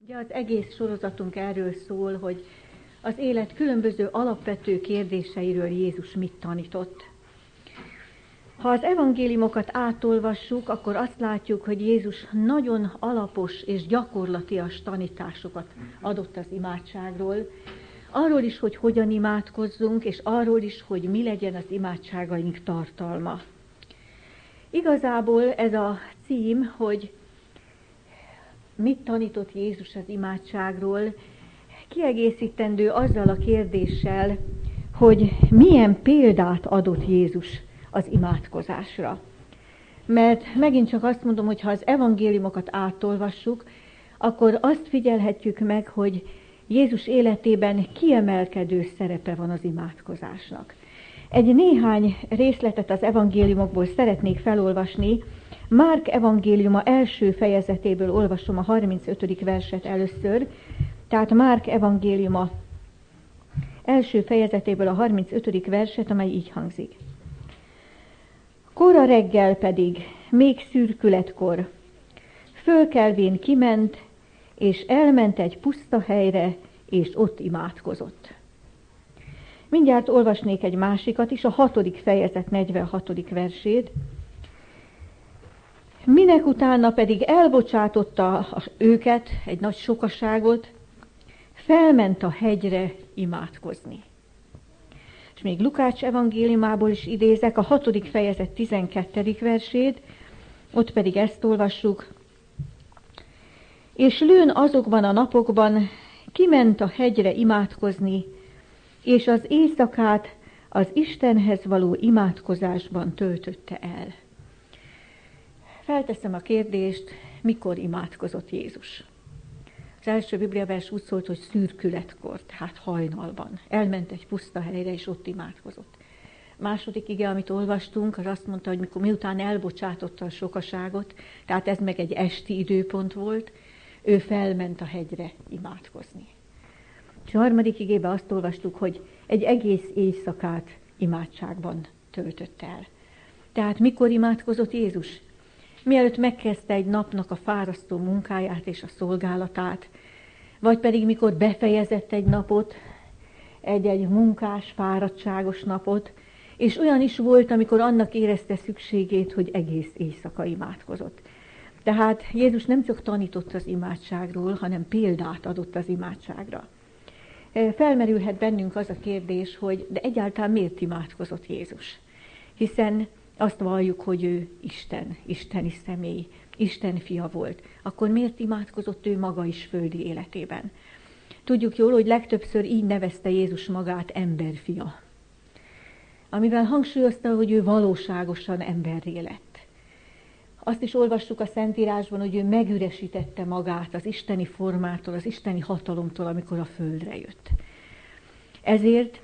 Ugye az egész sorozatunk erről szól, hogy az élet különböző alapvető kérdéseiről Jézus mit tanított. Ha az evangéliumokat átolvassuk, akkor azt látjuk, hogy Jézus nagyon alapos és gyakorlatias tanításokat adott az imádságról. Arról is, hogy hogyan imádkozzunk, és arról is, hogy mi legyen az imádságaink tartalma. Igazából ez a cím, hogy mit tanított Jézus az imádságról, kiegészítendő azzal a kérdéssel, hogy milyen példát adott Jézus az imádkozásra. Mert megint csak azt mondom, hogy ha az evangéliumokat átolvassuk, akkor azt figyelhetjük meg, hogy Jézus életében kiemelkedő szerepe van az imádkozásnak. Egy néhány részletet az evangéliumokból szeretnék felolvasni. Márk evangéliuma első fejezetéből olvasom a 35. verset először. Tehát Márk evangéliuma első fejezetéből a 35. verset, amely így hangzik. Kora reggel pedig, még szürkületkor, fölkelvén kiment, és elment egy puszta helyre, és ott imádkozott. Mindjárt olvasnék egy másikat is, a 6. fejezet 46. versét. Minek utána pedig elbocsátotta őket, egy nagy sokaságot, felment a hegyre imádkozni. És még Lukács evangéliumából is idézek, a 6. fejezet 12. versét, ott pedig ezt olvassuk. És lőn azokban a napokban kiment a hegyre imádkozni, és az éjszakát az Istenhez való imádkozásban töltötte el. Felteszem a kérdést, mikor imádkozott Jézus? Az első bibliavers úgy szólt, hogy szürkületkor, tehát hajnalban. Elment egy puszta helyre, és ott imádkozott. Második ige, amit olvastunk, az azt mondta, hogy miután elbocsátotta a sokaságot, tehát ez meg egy esti időpont volt, ő felment a hegyre imádkozni. És a harmadik igében azt olvastuk, hogy egy egész éjszakát imádságban töltött el. Tehát mikor imádkozott Jézus? Mielőtt megkezdte egy napnak a fárasztó munkáját és a szolgálatát, vagy pedig mikor befejezett egy napot, egy munkás, fáradtságos napot, és olyan is volt, amikor annak érezte szükségét, hogy egész éjszaka imádkozott. Tehát Jézus nem csak tanított az imádságról, hanem példát adott az imádságra. Felmerülhet bennünk az a kérdés, hogy de egyáltalán miért imádkozott Jézus? Hiszen azt valljuk, hogy ő Isten, isteni személy, Isten fia volt. Akkor miért imádkozott ő maga is földi életében? Tudjuk jól, hogy legtöbbször így nevezte Jézus magát emberfia. Amivel hangsúlyozta, hogy ő valóságosan emberré lett. Azt is olvassuk a Szentírásban, hogy ő megüresítette magát az isteni formától, az isteni hatalomtól, amikor a földre jött. Ezért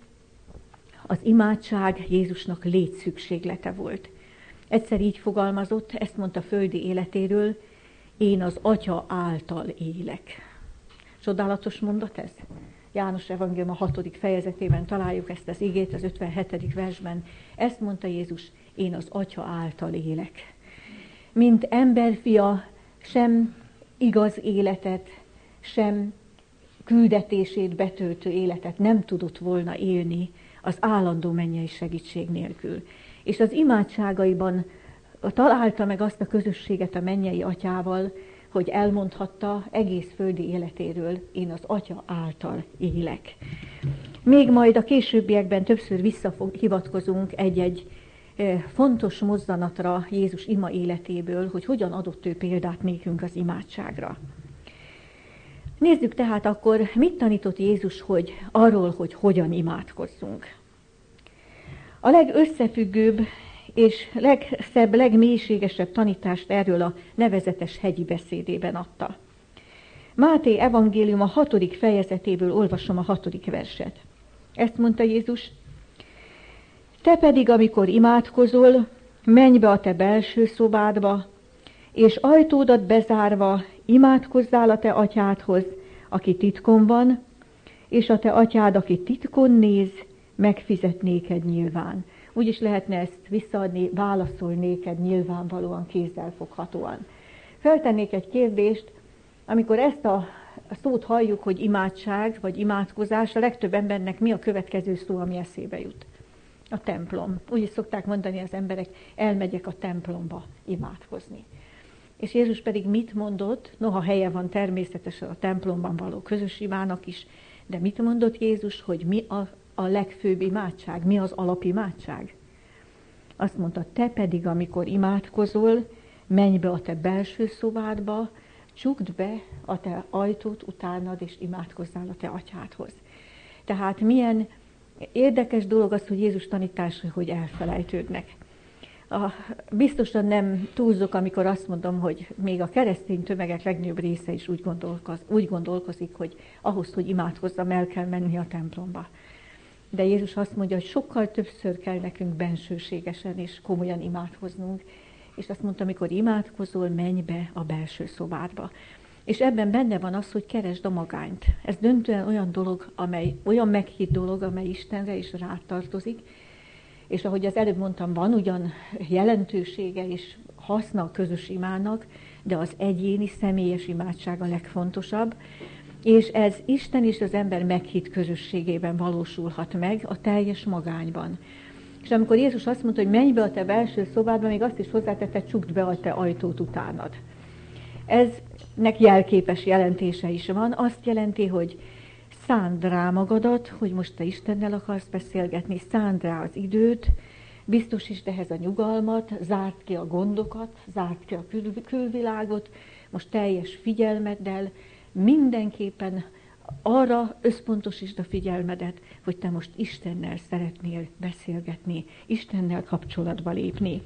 az imádság Jézusnak létszükséglete volt. Egyszer így fogalmazott, ezt mondta földi életéről, én az Atya által élek. Csodálatos mondat ez? János evangélium a 6. fejezetében találjuk ezt az igét, az 57. versben. Ezt mondta Jézus, én az Atya által élek. Mint emberfia sem igaz életet, sem küldetését betöltő életet nem tudott volna élni az állandó mennyei segítség nélkül. És az imádságaiban találta meg azt a közösséget a mennyei Atyával, hogy elmondhatta egész földi életéről, én az Atya által élek. Még majd a későbbiekben többször visszahivatkozunk egy-egy fontos mozzanatra Jézus ima életéből, hogy hogyan adott ő példát nékünk az imádságra. Nézzük tehát akkor, mit tanított Jézus arról, hogy hogyan imádkozzunk. A legösszefüggőbb és legszebb, legmélységesebb tanítást erről a nevezetes hegyi beszédében adta. Máté evangélium a 6. fejezetéből olvasom a 6. verset. Ezt mondta Jézus, te pedig, amikor imádkozol, menj be a te belső szobádba, és ajtódat bezárva imádkozzál a te atyádhoz, aki titkon van, és a te atyád, aki titkon néz, megfizet néked nyilván. Úgy is lehetne ezt visszaadni, válaszol néked nyilvánvalóan, kézzelfoghatóan. Feltennék egy kérdést, amikor ezt a szót halljuk, hogy imádság vagy imádkozás, a legtöbb embernek mi a következő szó, ami eszébe jut? A templom. Úgy is szokták mondani az emberek, elmegyek a templomba imádkozni. És Jézus pedig mit mondott? Noha helye van természetesen a templomban való közös imának is, de mit mondott Jézus, hogy mi a legfőbb imádság, mi az alapimádság? Azt mondta, te pedig, amikor imádkozol, menj be a te belső szobádba, csukd be a te ajtót utánad, és imádkozzál a te atyádhoz. Tehát milyen érdekes dolog az, hogy Jézus tanítása, hogy elfelejtődnek. Biztosan nem túlzok, amikor azt mondom, hogy még a keresztény tömegek legnagyobb része is úgy gondolkozik, hogy ahhoz, hogy imádkozzam, el kell menni a templomba. De Jézus azt mondja, hogy sokkal többször kell nekünk bensőségesen és komolyan imádkoznunk, és azt mondta, amikor imádkozol, menj be a belső szobádba. És ebben benne van az, hogy keresd a magányt. Ez döntően olyan dolog, olyan meghitt dolog, amely Istenre is rád tartozik, és ahogy az előbb mondtam, van ugyan jelentősége és haszna a közös imának, de az egyéni, személyes imádság a legfontosabb, és ez Isten és az ember meghitt közösségében valósulhat meg, a teljes magányban. És amikor Jézus azt mondta, hogy menj be a te belső szobádba, még azt is hozzátette, csukd be a te ajtót utánad. Eznek jelképes jelentése is van, azt jelenti, hogy szánd rá magadat, hogy most te Istennel akarsz beszélgetni, szánd rá az időt, biztosítsd ehhez a nyugalmat, zárd ki a gondokat, zárd ki a külvilágot, most teljes figyelmeddel, mindenképpen arra összpontosítsd a figyelmedet, hogy te most Istennel szeretnél beszélgetni, Istennel kapcsolatba lépni.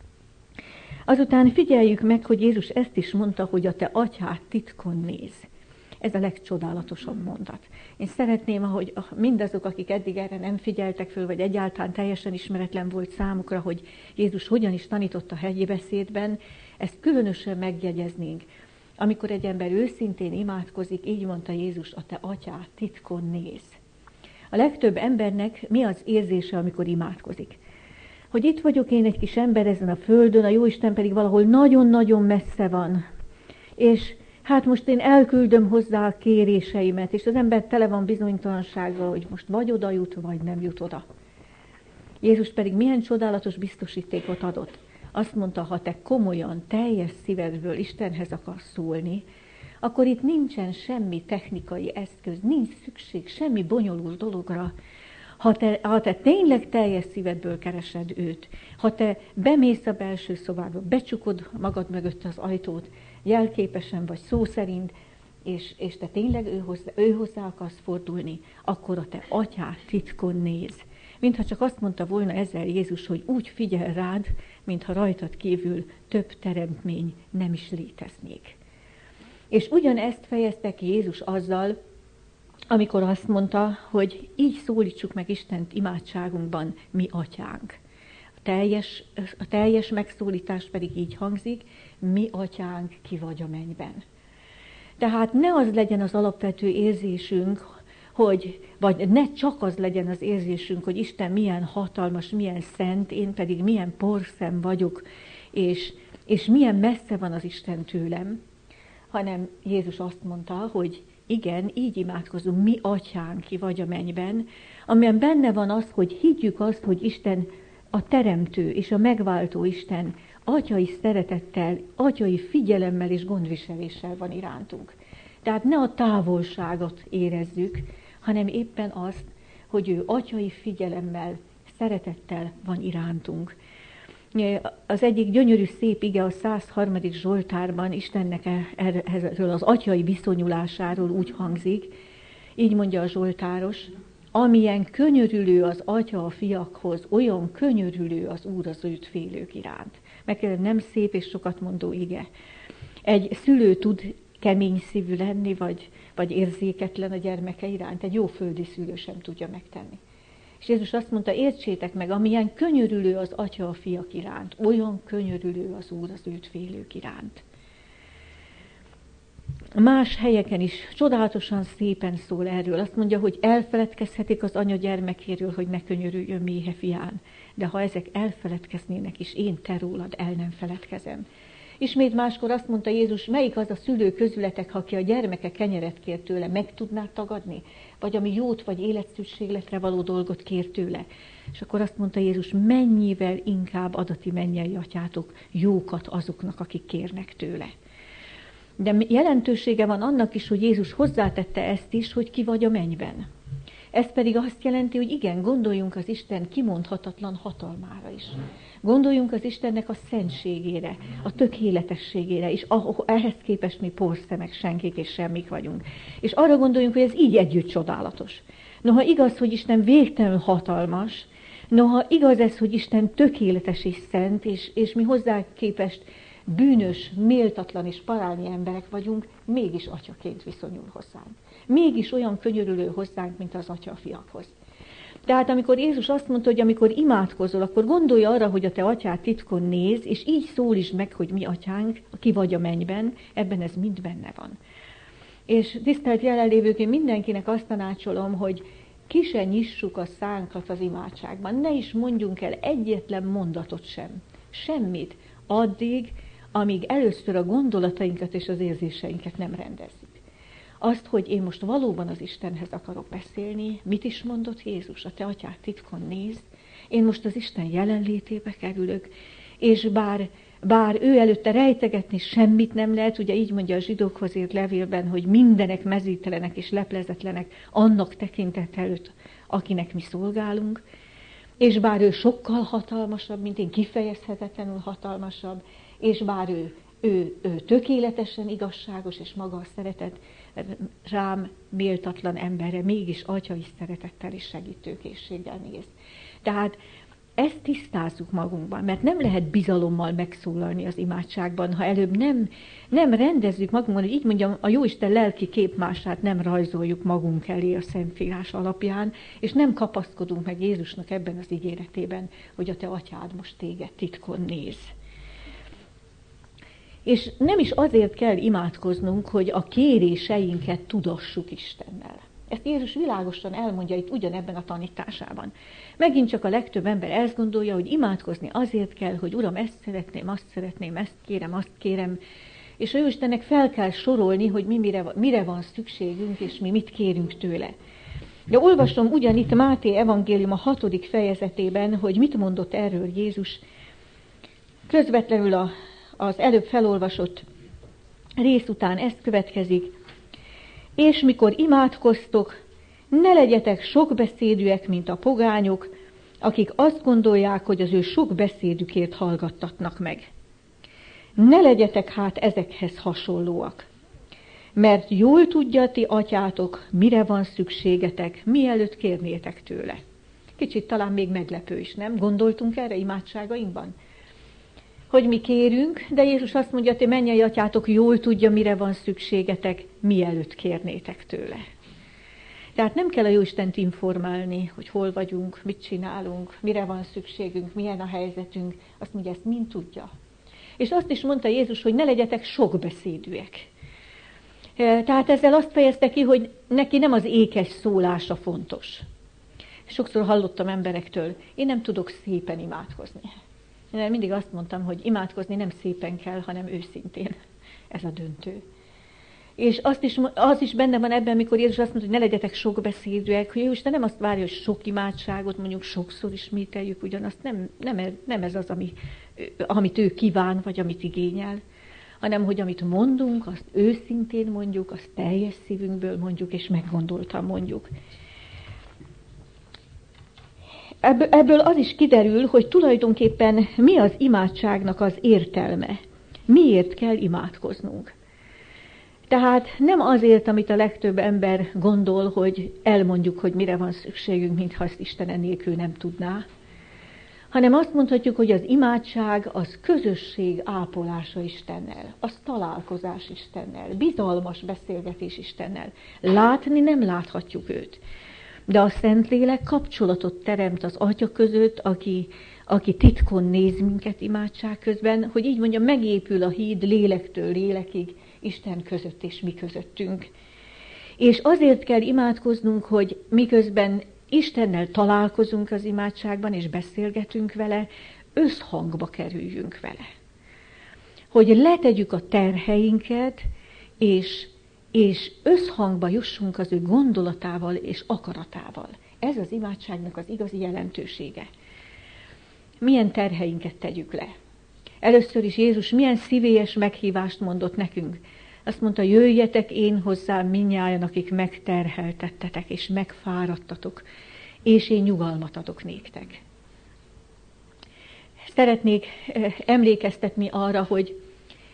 Azután figyeljük meg, hogy Jézus ezt is mondta, hogy a te atyád titkon néz. Ez a legcsodálatosabb mondat. Én szeretném, hogy mindazok, akik eddig erre nem figyeltek föl, vagy egyáltalán teljesen ismeretlen volt számukra, hogy Jézus hogyan is tanított a hegyi beszédben, ezt különösen megjegyeznénk. Amikor egy ember őszintén imádkozik, így mondta Jézus, a te atyád titkon néz. A legtöbb embernek mi az érzése, amikor imádkozik? Hogy itt vagyok én egy kis ember ezen a földön, a Jóisten pedig valahol nagyon-nagyon messze van. És hát most én elküldöm hozzá a kéréseimet, és az ember tele van bizonytalansággal, hogy most vagy oda jut, vagy nem jut oda. Jézus pedig milyen csodálatos biztosítékot adott. Azt mondta, ha te komolyan, teljes szívedből Istenhez akarsz szólni, akkor itt nincsen semmi technikai eszköz, nincs szükség semmi bonyolult dologra. Ha te tényleg teljes szívedből keresed őt, ha te bemész a belső szobába, becsukod magad mögött az ajtót, jelképesen vagy szó szerint, és te tényleg ő hozzá akarsz fordulni, akkor a te atyád titkon néz. Mintha csak azt mondta volna ezzel Jézus, hogy úgy figyel rád, mintha rajtad kívül több teremtmény nem is léteznék. És ugyanezt fejezte ki Jézus azzal, amikor azt mondta, hogy így szólítsuk meg Istent imádságunkban, mi atyánk. A teljes megszólítás pedig így hangzik, mi atyánk, ki vagy a mennyben. Tehát ne az legyen az alapvető érzésünk, vagy ne csak az legyen az érzésünk, hogy Isten milyen hatalmas, milyen szent, én pedig milyen porszem vagyok, és milyen messze van az Isten tőlem, hanem Jézus azt mondta, hogy igen, így imádkozunk, mi atyánk, ki vagy a mennyben, amiben benne van az, hogy higgyük azt, hogy Isten a teremtő és a megváltó Isten atyai szeretettel, atyai figyelemmel és gondviseléssel van irántunk. Tehát ne a távolságot érezzük, hanem éppen azt, hogy ő atyai figyelemmel, szeretettel van irántunk. Az egyik gyönyörű szép ige a 103. Zsoltárban Istennek erről az atyai viszonyulásáról úgy hangzik, így mondja a zsoltáros, amilyen könyörülő az atya a fiakhoz, olyan könyörülő az Úr az őt félők iránt. Megkérdem, nem szép és sokat mondó ige. Egy szülő tud kemény szívű lenni, vagy érzéketlen a gyermeke iránt, egy jó földi szülő sem tudja megtenni. És Jézus azt mondta, értsétek meg, amilyen könyörülő az atya a fiak iránt, olyan könyörülő az Úr az őt félők iránt. Más helyeken is csodálatosan szépen szól erről. Azt mondja, hogy elfeledkezhetik az anya gyermekéről, hogy ne könyörüljön méhe fián. De ha ezek elfeledkeznének is, én te rólad el nem feledkezem. Ismét máskor azt mondta Jézus, melyik az a szülő közületek, aki a gyermeke kenyeret kér tőle, meg tudná tagadni? Vagy ami jót vagy életszükségletre való dolgot kér tőle? És akkor azt mondta Jézus, mennyivel inkább ad a ti mennyei atyátok jókat azoknak, akik kérnek tőle. De jelentősége van annak is, hogy Jézus hozzátette ezt is, hogy ki vagy a mennyben. Ez pedig azt jelenti, hogy igen, gondoljunk az Isten kimondhatatlan hatalmára is. Gondoljunk az Istennek a szentségére, a tökéletességére, és ehhez képest mi porszemek, senkik és semmik vagyunk. És arra gondoljunk, hogy ez így együtt csodálatos. Noha igaz, hogy Isten végtelenül hatalmas, noha igaz ez, hogy Isten tökéletes és szent, és mi hozzá képest bűnös, méltatlan és parányi emberek vagyunk, mégis atyaként viszonyul hozzánk. Mégis olyan könyörülő hozzánk, mint az atya a fiakhoz. Tehát amikor Jézus azt mondta, hogy amikor imádkozol, akkor gondolj arra, hogy a te atyád titkon néz, és így szólítsd meg, hogy mi atyánk, aki vagy a mennyben, ebben ez mind benne van. És tisztelt jelenlévők, én mindenkinek azt tanácsolom, hogy ki se nyissuk a szánkat az imádságban, ne is mondjunk el egyetlen mondatot sem, semmit, addig, amíg először a gondolatainkat és az érzéseinket nem rendezzük. Azt, hogy én most valóban az Istenhez akarok beszélni, mit is mondott Jézus? A te atyád titkon nézd, én most az Isten jelenlétébe kerülök, és bár ő előtte rejtegetni semmit nem lehet, ugye így mondja a zsidókhoz írt levélben, hogy mindenek mezítelenek és leplezetlenek annak tekintet előtt, akinek mi szolgálunk, és bár ő sokkal hatalmasabb, mint én, kifejezhetetlenül hatalmasabb, és bár ő tökéletesen igazságos, és maga a szeretet rám méltatlan emberre, mégis atyai szeretettel és segítőkészséggel néz. Tehát ezt tisztázzuk magunkban, mert nem lehet bizalommal megszólalni az imádságban, ha előbb nem rendezzük magunkban, hogy így mondjam, a Jóisten lelki képmását nem rajzoljuk magunk elé a Szentírás alapján, és nem kapaszkodunk meg Jézusnak ebben az ígéretében, hogy a te atyád most téged titkon néz. És nem is azért kell imádkoznunk, hogy a kéréseinket tudassuk Istennel. Ezt Jézus világosan elmondja itt ugyanebben a tanításában. Megint csak a legtöbb ember ezt gondolja, hogy imádkozni azért kell, hogy Uram, ezt szeretném, ezt kérem, azt kérem, és a Jóistennek fel kell sorolni, hogy mire van szükségünk, és mi mit kérünk tőle. De olvasom ugyanitt Máté evangélium a 6. fejezetében, hogy mit mondott erről Jézus. Közvetlenül az előbb felolvasott rész után ezt következik. És mikor imádkoztok, ne legyetek sokbeszédűek, mint a pogányok, akik azt gondolják, hogy az ő sok beszédükért hallgattatnak meg. Ne legyetek hát ezekhez hasonlóak, mert jól tudja ti atyátok, mire van szükségetek, mielőtt kérnétek tőle. Kicsit talán még meglepő is, nem? Gondoltunk erre imádságainkban? Hogy mi kérünk, de Jézus azt mondja, ti mennyei atyátok jól tudja, mire van szükségetek, mielőtt kérnétek tőle. Tehát nem kell a Jóistent informálni, hogy hol vagyunk, mit csinálunk, mire van szükségünk, milyen a helyzetünk. Azt mondja, ezt mind tudja. És azt is mondta Jézus, hogy ne legyetek sokbeszédűek. Tehát ezzel azt fejezte ki, hogy neki nem az ékes szólása fontos. Sokszor hallottam emberektől, én nem tudok szépen imádkozni. Én mindig azt mondtam, hogy imádkozni nem szépen kell, hanem őszintén. Ez a döntő. És az is benne van ebben, mikor Jézus azt mondta, hogy ne legyetek sokbeszédűek, hogy Isten nem azt várja, hogy sok imádságot mondjuk sokszor ismételjük ugyanazt, nem ez az, amit ő kíván, vagy amit igényel, hanem hogy amit mondunk, azt őszintén mondjuk, azt teljes szívünkből mondjuk, és meggondoltan mondjuk. Ebből az is kiderül, hogy tulajdonképpen mi az imádságnak az értelme. Miért kell imádkoznunk? Tehát nem azért, amit a legtöbb ember gondol, hogy elmondjuk, hogy mire van szükségünk, mintha azt Isten nélkül nem tudná, hanem azt mondhatjuk, hogy az imádság az közösség ápolása Istennel, az találkozás Istennel, bizalmas beszélgetés Istennel. Látni nem láthatjuk őt. De a Szentlélek kapcsolatot teremt az Atya között, aki titkon néz minket imádság közben, hogy így mondja, megépül a híd lélektől lélekig, Isten között és mi közöttünk. És azért kell imádkoznunk, hogy miközben Istennel találkozunk az imádságban, és beszélgetünk vele, összhangba kerüljünk vele. hogy letegyük a terheinket, és összhangba jussunk az ő gondolatával és akaratával. Ez az imádságnak az igazi jelentősége. Milyen terheinket tegyük le? Először is Jézus milyen szívélyes meghívást mondott nekünk. Azt mondta, jöjjetek én hozzám mindnyájan, akik megterheltettetek és megfáradtatok, és én nyugalmat adok néktek. Szeretnék emlékeztetni arra, hogy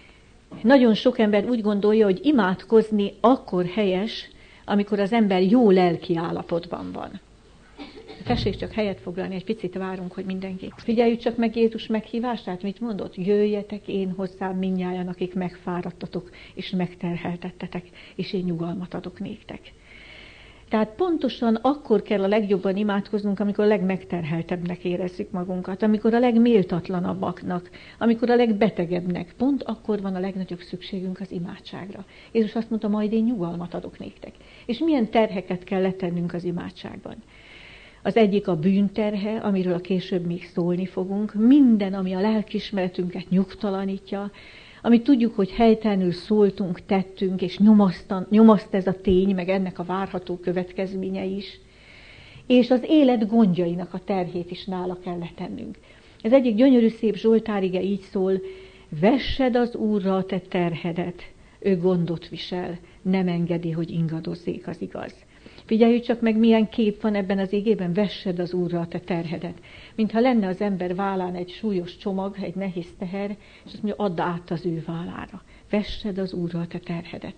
nagyon sok ember úgy gondolja, hogy imádkozni akkor helyes, amikor az ember jó lelki állapotban van. Tessék csak helyet foglalni, egy picit várunk, hogy mindenki. Figyeljük csak meg Jézus meghívását, mit mondott? Jöjjetek én hozzám mindnyájan, akik megfáradtatok és megterheltettetek, és én nyugalmat adok néktek. Tehát pontosan akkor kell a legjobban imádkoznunk, amikor a legmegterheltebbnek érezzük magunkat, amikor a legméltatlanabbaknak, amikor a legbetegebbnek. Pont akkor van a legnagyobb szükségünk az imádságra. Jézus azt mondta, majd én nyugalmat adok néktek. És milyen terheket kell letennünk az imádságban? Az egyik a bűnterhe, amiről a később még szólni fogunk. Minden, ami a lelkiismeretünket nyugtalanítja, amit tudjuk, hogy helytelenül szóltunk, tettünk, és nyomaszt ez a tény, meg ennek a várható következménye is. És az élet gondjainak a terhét is nála kell letennünk. Ez egyik gyönyörű szép zsoltárige így szól, vessed az Úrra a te terhedet, ő gondot visel, nem engedi, hogy ingadozzék az igaz. Figyeljük csak meg, milyen kép van ebben az igében, vessed az Úrra a te terhedet. Mintha lenne az ember vállán egy súlyos csomag, egy nehéz teher, és azt mondja, add át az ő vállára. Vessed az Úrra a te terhedet.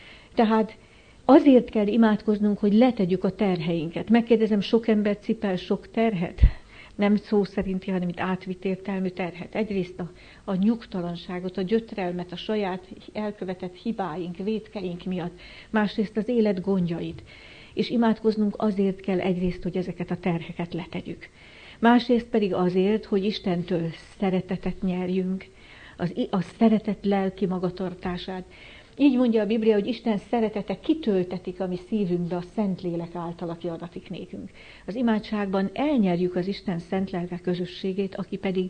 Tehát azért kell imádkoznunk, hogy letegyük a terheinket. Megkérdezem, sok ember cipel sok terhet? Nem szó szerinti, hanem itt átvitt értelmű terhet. Egyrészt a nyugtalanságot, a gyötrelmet, a saját elkövetett hibáink, vétkeink miatt. Másrészt az élet gondjait. És imádkoznunk azért kell egyrészt, hogy ezeket a terheket letegyük. Másrészt pedig azért, hogy Istentől szeretetet nyerjünk, a szeretet lelki magatartását. Így mondja a Biblia, hogy Isten szeretete kitöltetik a mi szívünkbe a Szentlélek által, aki adatik nékünk. Az imádságban elnyerjük az Isten szent lelke közösségét, aki pedig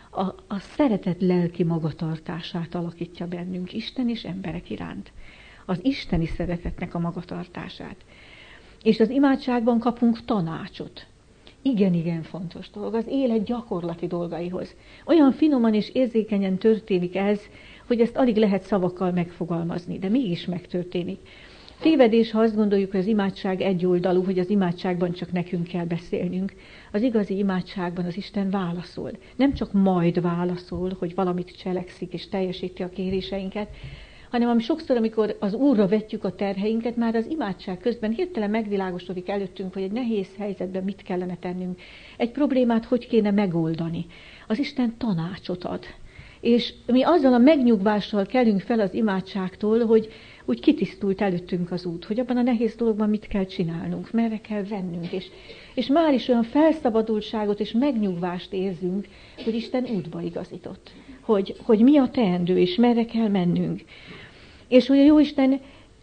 a szeretet lelki magatartását alakítja bennünk, Isten és emberek iránt. Az isteni szeretetnek a magatartását. És az imádságban kapunk tanácsot. Igen fontos dolog, az élet gyakorlati dolgaihoz. Olyan finoman és érzékenyen történik ez, hogy ezt alig lehet szavakkal megfogalmazni, de mégis megtörténik. Tévedés, ha azt gondoljuk, hogy az imádság egyoldalú, hogy az imádságban csak nekünk kell beszélnünk. Az igazi imádságban az Isten válaszol. Nem csak majd válaszol, hogy valamit cselekszik és teljesíti a kéréseinket, hanem sokszor, amikor az Úrra vetjük a terheinket, már az imádság közben hirtelen megvilágosodik előttünk, hogy egy nehéz helyzetben mit kellene tennünk, egy problémát hogy kéne megoldani. Az Isten tanácsot ad. És mi azzal a megnyugvással kelünk fel az imádságtól, hogy úgy kitisztult előttünk az út, hogy abban a nehéz dologban mit kell csinálnunk, merre kell vennünk, és már is olyan felszabadultságot és megnyugvást érzünk, hogy Isten útba igazított, hogy mi a teendő, és merre kell mennünk. És hogy a Jóisten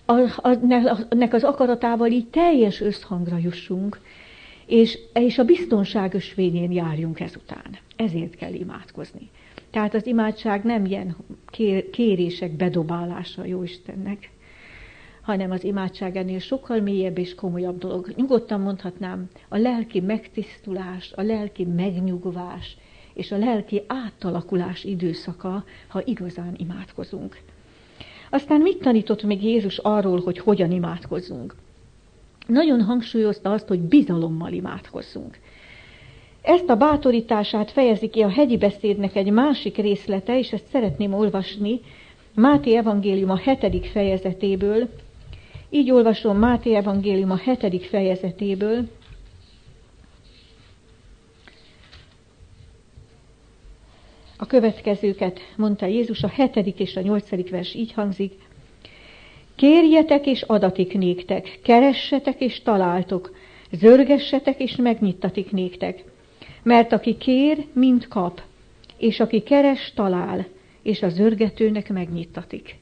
nek az akaratával így teljes összhangra jussunk, és a biztonság ösvényén járjunk ezután. Ezért kell imádkozni. Tehát az imádság nem ilyen kérések bedobálása a Jóistennek, hanem az imádság ennél sokkal mélyebb és komolyabb dolog. Nyugodtan mondhatnám, a lelki megtisztulás, a lelki megnyugvás és a lelki átalakulás időszaka, ha igazán imádkozunk. Aztán mit tanított még Jézus arról, hogy hogyan imádkozzunk? Nagyon hangsúlyozta azt, hogy bizalommal imádkozzunk. Ezt a bátorítását fejezi ki a hegyi beszédnek egy másik részlete, és ezt szeretném olvasni Máté evangélium a 7. fejezetéből. Így olvasom Máté evangélium a 7. fejezetéből. A következőket mondta Jézus, a 7. és a 8. vers így hangzik. Kérjetek és adatik néktek, keressetek és találtok, zörgessetek és megnyittatik néktek. Mert aki kér, mind kap, és aki keres, talál, és a zörgetőnek megnyittatik.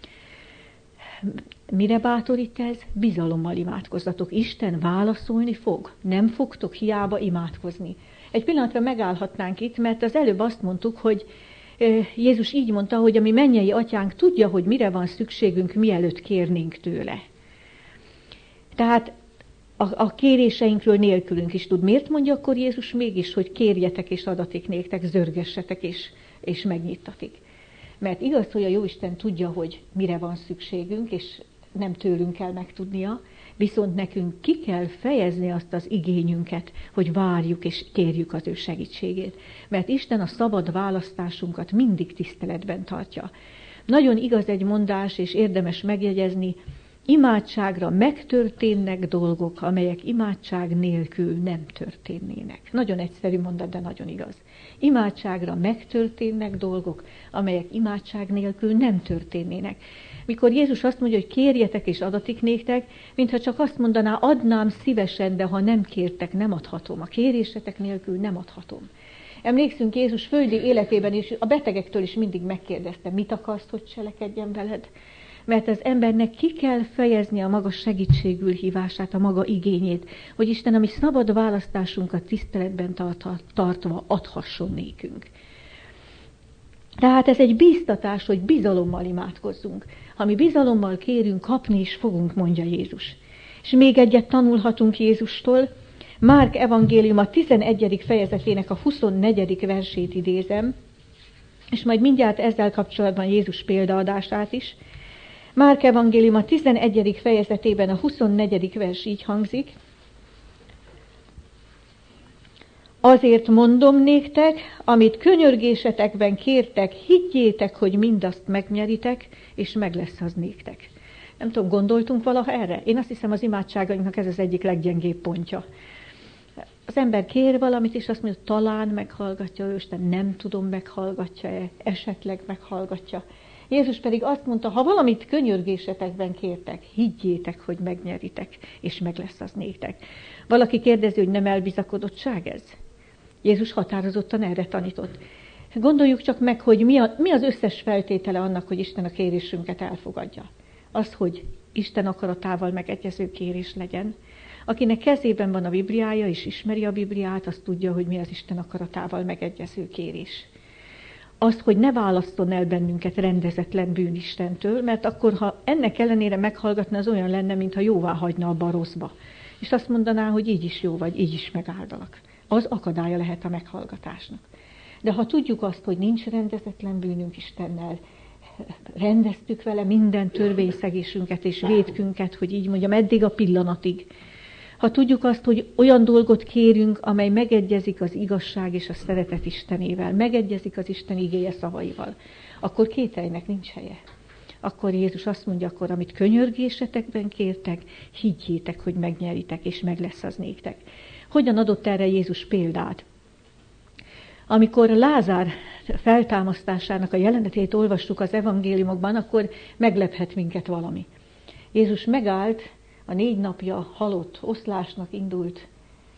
Mire bátorít ez? Bizalommal imádkozzatok. Isten válaszolni fog. Nem fogtok hiába imádkozni. Egy pillanatra megállhatnánk itt, mert az előbb azt mondtuk, hogy Jézus így mondta, hogy a mi mennyei atyánk tudja, hogy mire van szükségünk, mielőtt kérnénk tőle. Tehát a kéréseinkről nélkülünk is tud. Miért mondja akkor Jézus mégis, hogy kérjetek és adatik néktek, zörgessetek és megnyittatik? Mert igaz, hogy a Jóisten tudja, hogy mire van szükségünk, és nem tőlünk kell megtudnia, viszont nekünk ki kell fejezni azt az igényünket, hogy várjuk és kérjük az ő segítségét. Mert Isten a szabad választásunkat mindig tiszteletben tartja. Nagyon igaz egy mondás, és érdemes megjegyezni, imádságra megtörténnek dolgok, amelyek imádság nélkül nem történnének. Nagyon egyszerű mondat, de nagyon igaz. Imádságra megtörténnek dolgok, amelyek imádság nélkül nem történnének. Mikor Jézus azt mondja, hogy kérjetek és adatik néktek, mintha csak azt mondaná, adnám szívesen, de ha nem kértek, nem adhatom. A kérésetek nélkül nem adhatom. Emlékszünk, Jézus földi életében is a betegektől is mindig megkérdezte, mit akarsz, hogy cselekedjen veled? Mert az embernek ki kell fejezni a maga segítségül hívását, a maga igényét, hogy Isten a mi szabad választásunkat tiszteletben tartva adhasson nékünk. Tehát ez egy bíztatás, hogy bizalommal imádkozzunk. Ha mi bizalommal kérünk, kapni is fogunk, mondja Jézus. És még egyet tanulhatunk Jézustól. Márk evangélium a 11. fejezetének a 24. versét idézem, és majd mindjárt ezzel kapcsolatban Jézus példaadását is. Márk evangélium a 11. fejezetében a 24. vers így hangzik. Azért mondom néktek, amit könyörgésetekben kértek, higgyétek, hogy mindazt megnyeritek, és meg lesz az néktek. Nem tudom, gondoltunk valaha erre? Én azt hiszem, az imádságainknak ez az egyik leggyengébb pontja. Az ember kér valamit, és azt mondja, talán meghallgatja ő, Isten, nem tudom, meghallgatja-e, esetleg meghallgatja. Jézus pedig azt mondta, ha valamit könyörgésetekben kértek, higgyétek, hogy megnyeritek, és meg lesz az néktek. Valaki kérdezi, hogy nem elbizakodottság ez? Jézus határozottan erre tanított. Gondoljuk csak meg, hogy mi az összes feltétele annak, hogy Isten a kérésünket elfogadja. Az, hogy Isten akaratával megegyező kérés legyen. Akinek kezében van a Bibliája, és ismeri a Bibliát, az tudja, hogy mi az Isten akaratával megegyező kérés. Azt, hogy ne válasszon el bennünket rendezetlen bűnistentől, mert akkor, ha ennek ellenére meghallgatna, az olyan lenne, mintha jóvá hagyna abba a rosszba. És azt mondaná, hogy így is jó vagy, így is megáldalak. Az akadálya lehet a meghallgatásnak. De ha tudjuk azt, hogy nincs rendezetlen bűnünk Istennel, rendeztük vele minden törvényszegésünket és vétkünket, hogy így mondjam, eddig a pillanatig. Ha tudjuk azt, hogy olyan dolgot kérünk, amely megegyezik az igazság és a szeretet Istenével, megegyezik az Isten igéje szavaival, akkor kételynek nincs helye. Akkor Jézus azt mondja, akkor amit könyörgésetekben kértek, higgyétek, hogy megnyeritek, és meg lesz az néktek. Hogyan adott erre Jézus példát? Amikor Lázár feltámasztásának a jelenetét olvassuk az evangéliumokban, akkor meglephet minket valami. Jézus megállt a 4 napja halott, oszlásnak indult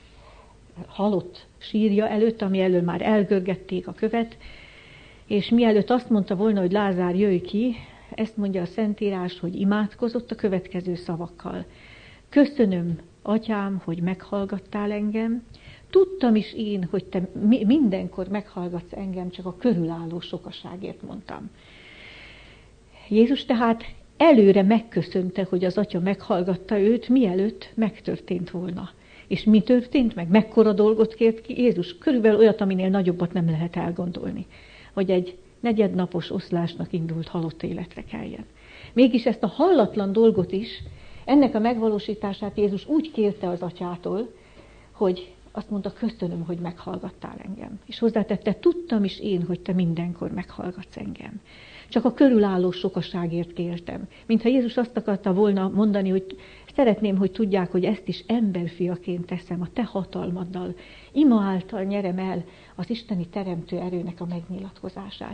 halott sírja előtt, ami elől már elgörgették a követ, és mielőtt azt mondta volna, hogy Lázár, jöjj ki, ezt mondja a Szentírás, hogy imádkozott a következő szavakkal. Köszönöm, Atyám, hogy meghallgattál engem, tudtam is én, hogy te mindenkor meghallgatsz engem, csak a körülálló sokaságért mondtam. Jézus tehát előre megköszönte, hogy az Atya meghallgatta őt, mielőtt megtörtént volna. És mi történt meg? Mekkora dolgot kért ki Jézus? Körülbelül olyat, aminél nagyobbat nem lehet elgondolni. Hogy egy negyednapos oszlásnak indult halott életre keljen. Mégis ezt a hallatlan dolgot is, ennek a megvalósítását Jézus úgy kérte az Atyától, hogy azt mondta, köszönöm, hogy meghallgattál engem. És hozzátette, tudtam is én, hogy te mindenkor meghallgatsz engem. Csak a körülálló sokaságért kértem. Mintha Jézus azt akarta volna mondani, hogy szeretném, hogy tudják, hogy ezt is emberfiaként teszem, a te hatalmaddal. Ima által nyerem el az isteni teremtő erőnek a megnyilatkozását.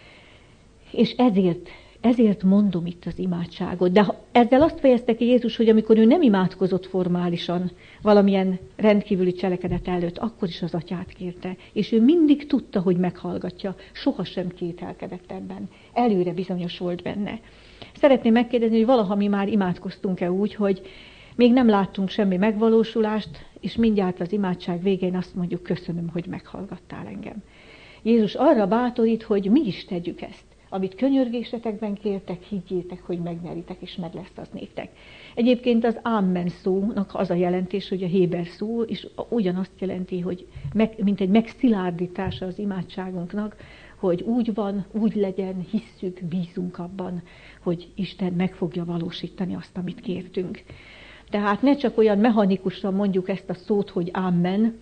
És ezért mondom itt az imádságot. De ezzel azt fejezte ki Jézus, hogy amikor ő nem imádkozott formálisan valamilyen rendkívüli cselekedet előtt, akkor is az Atyát kérte. És ő mindig tudta, hogy meghallgatja. Sohasem kételkedett ebben. Előre bizonyos volt benne. Szeretném megkérdezni, hogy valaha mi már imádkoztunk-e úgy, hogy még nem láttunk semmi megvalósulást, és mindjárt az imádság végén azt mondjuk, köszönöm, hogy meghallgattál engem. Jézus arra bátorít, hogy mi is tegyük ezt. Amit könyörgésetekben kértek, higgyétek, hogy megnyeritek, és meg lesz az néktek. Egyébként az ámen szónak az a jelentés, hogy a héber szó, és ugyanazt jelenti, hogy mint egy megszilárdítása az imádságunknak, hogy úgy van, úgy legyen, hisszük, bízunk abban, hogy Isten meg fogja valósítani azt, amit kértünk. Tehát ne csak olyan mechanikusan mondjuk ezt a szót, hogy ámen,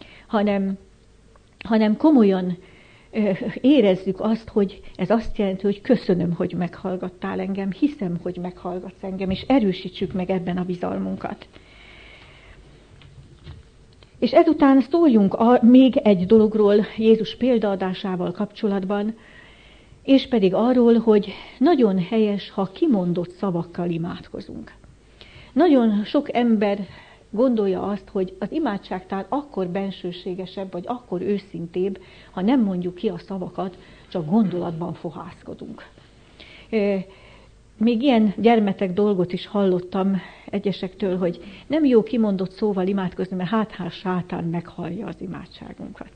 hanem komolyan érezzük azt, hogy ez azt jelenti, hogy köszönöm, hogy meghallgattál engem, hiszem, hogy meghallgatsz engem, és erősítsük meg ebben a bizalmunkat. És ezután szóljunk még egy dologról Jézus példaadásával kapcsolatban, és pedig arról, hogy nagyon helyes, ha kimondott szavakkal imádkozunk. Nagyon sok ember gondolja azt, hogy az imádság talán akkor bensőségesebb, vagy akkor őszintébb, ha nem mondjuk ki a szavakat, csak gondolatban fohászkodunk. Még ilyen gyermetek dolgot is hallottam egyesektől, hogy nem jó kimondott szóval imádkozni, mert hát sátán meghallja az imádságunkat.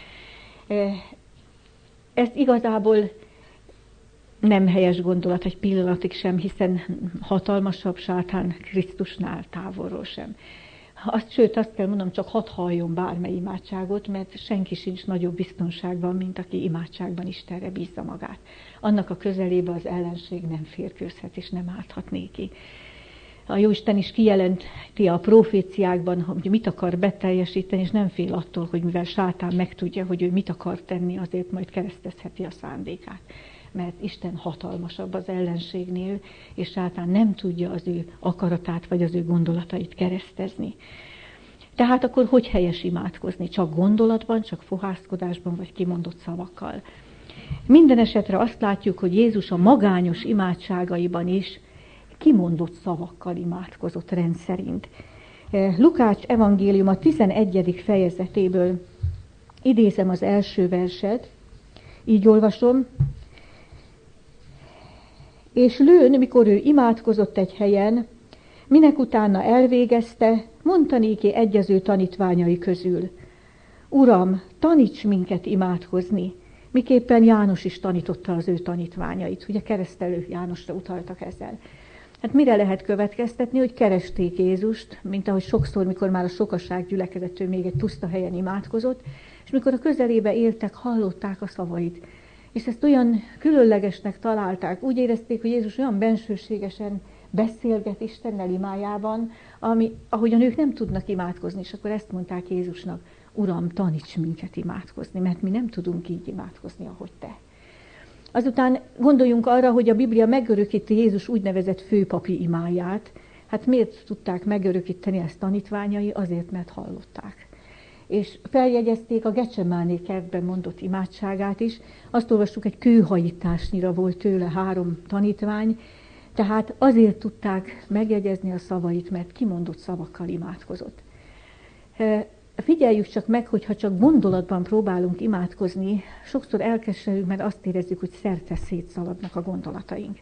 Ez igazából nem helyes gondolat egy pillanatig sem, hiszen hatalmasabb sátán Krisztusnál távolról sem. Sőt, azt kell mondanom, csak hadd halljon bármely imádságot, mert senki sincs nagyobb biztonságban, mint aki imádságban Istenre bízza magát. Annak a közelébe az ellenség nem férkőzhet és nem állhat néki. A Jóisten is kijelenti a proféciákban, hogy mit akar beteljesíteni, és nem fél attól, hogy mivel sátán megtudja, hogy ő mit akar tenni, azért majd keresztezheti a szándékát. Mert Isten hatalmasabb az ellenségnél, és sátán nem tudja az ő akaratát, vagy az ő gondolatait keresztezni. Tehát akkor hogy helyes imádkozni? Csak gondolatban, csak fohászkodásban, vagy kimondott szavakkal? Minden esetre azt látjuk, hogy Jézus a magányos imádságaiban is kimondott szavakkal imádkozott rendszerint. Lukács evangélium a 11. fejezetéből idézem az első verset, így olvasom. És lőn, mikor ő imádkozott egy helyen, minek utána elvégezte, mondta néki egy az ő tanítványai közül: Uram, taníts minket imádkozni, miképpen János is tanította az ő tanítványait. Ugye keresztelő Jánosra utaltak ezzel. Hát mire lehet következtetni, hogy keresték Jézust, mint ahogy sokszor, mikor már a sokaság gyülekezett, ő még egy puszta helyen imádkozott, és mikor a közelébe éltek, hallották a szavait. És ezt olyan különlegesnek találták, úgy érezték, hogy Jézus olyan bensőségesen beszélget Istennel imájában, ahogyan ők nem tudnak imádkozni, és akkor ezt mondták Jézusnak: Uram, taníts minket imádkozni, mert mi nem tudunk így imádkozni, ahogy te. Azután gondoljunk arra, hogy a Biblia megörökíti Jézus úgynevezett főpapi imáját. Hát miért tudták megörökíteni ezt tanítványai? Azért, mert hallották. És feljegyezték a Gecsemáné kertben mondott imádságát is. Azt olvastuk, egy kőhajításnyira volt tőle 3 tanítvány, tehát azért tudták megjegyezni a szavait, mert kimondott szavakkal imádkozott. Figyeljük csak meg, hogyha csak gondolatban próbálunk imádkozni, sokszor elkeserülünk, mert azt érezzük, hogy szerte szétszaladnak a gondolataink.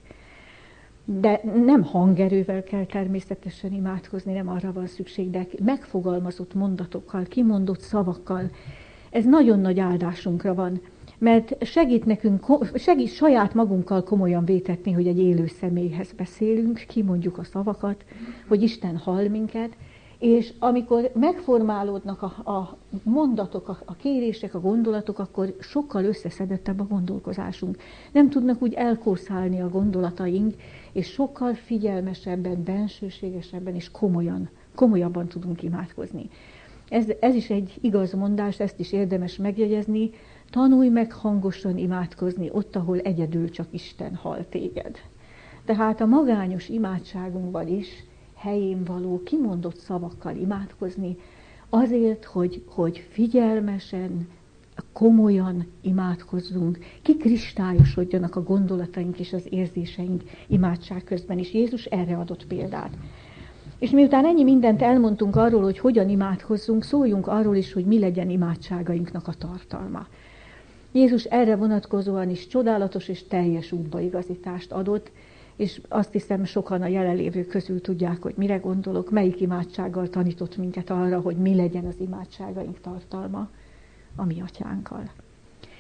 De nem hangerővel kell természetesen imádkozni, nem arra van szükség, de megfogalmazott mondatokkal, kimondott szavakkal. Ez nagyon nagy áldásunkra van, mert segít saját magunkkal komolyan vétetni, hogy egy élő személyhez beszélünk, kimondjuk a szavakat, hogy Isten hall minket, és amikor megformálódnak a mondatok, a kérések, a gondolatok, akkor sokkal összeszedettebb a gondolkozásunk. Nem tudnak úgy elkószálni a gondolataink, és sokkal figyelmesebben, bensőségesebben és komolyabban tudunk imádkozni. Ez is egy igaz mondás, ezt is érdemes megjegyezni. Tanulj meg hangosan imádkozni ott, ahol egyedül csak Isten hall téged. Tehát a magányos imádságunkban is helyén való, kimondott szavakkal imádkozni, azért, hogy figyelmesen, komolyan imádkozzunk, kikristályosodjanak a gondolataink és az érzéseink imádság közben is. Jézus erre adott példát. És miután ennyi mindent elmondtunk arról, hogy hogyan imádkozzunk, szóljunk arról is, hogy mi legyen imádságainknak a tartalma. Jézus erre vonatkozóan is csodálatos és teljes útbaigazítást adott, és azt hiszem, sokan a jelenlévők közül tudják, hogy mire gondolok, melyik imádsággal tanított minket arra, hogy mi legyen az imádságaink tartalma: a mi atyánkkal.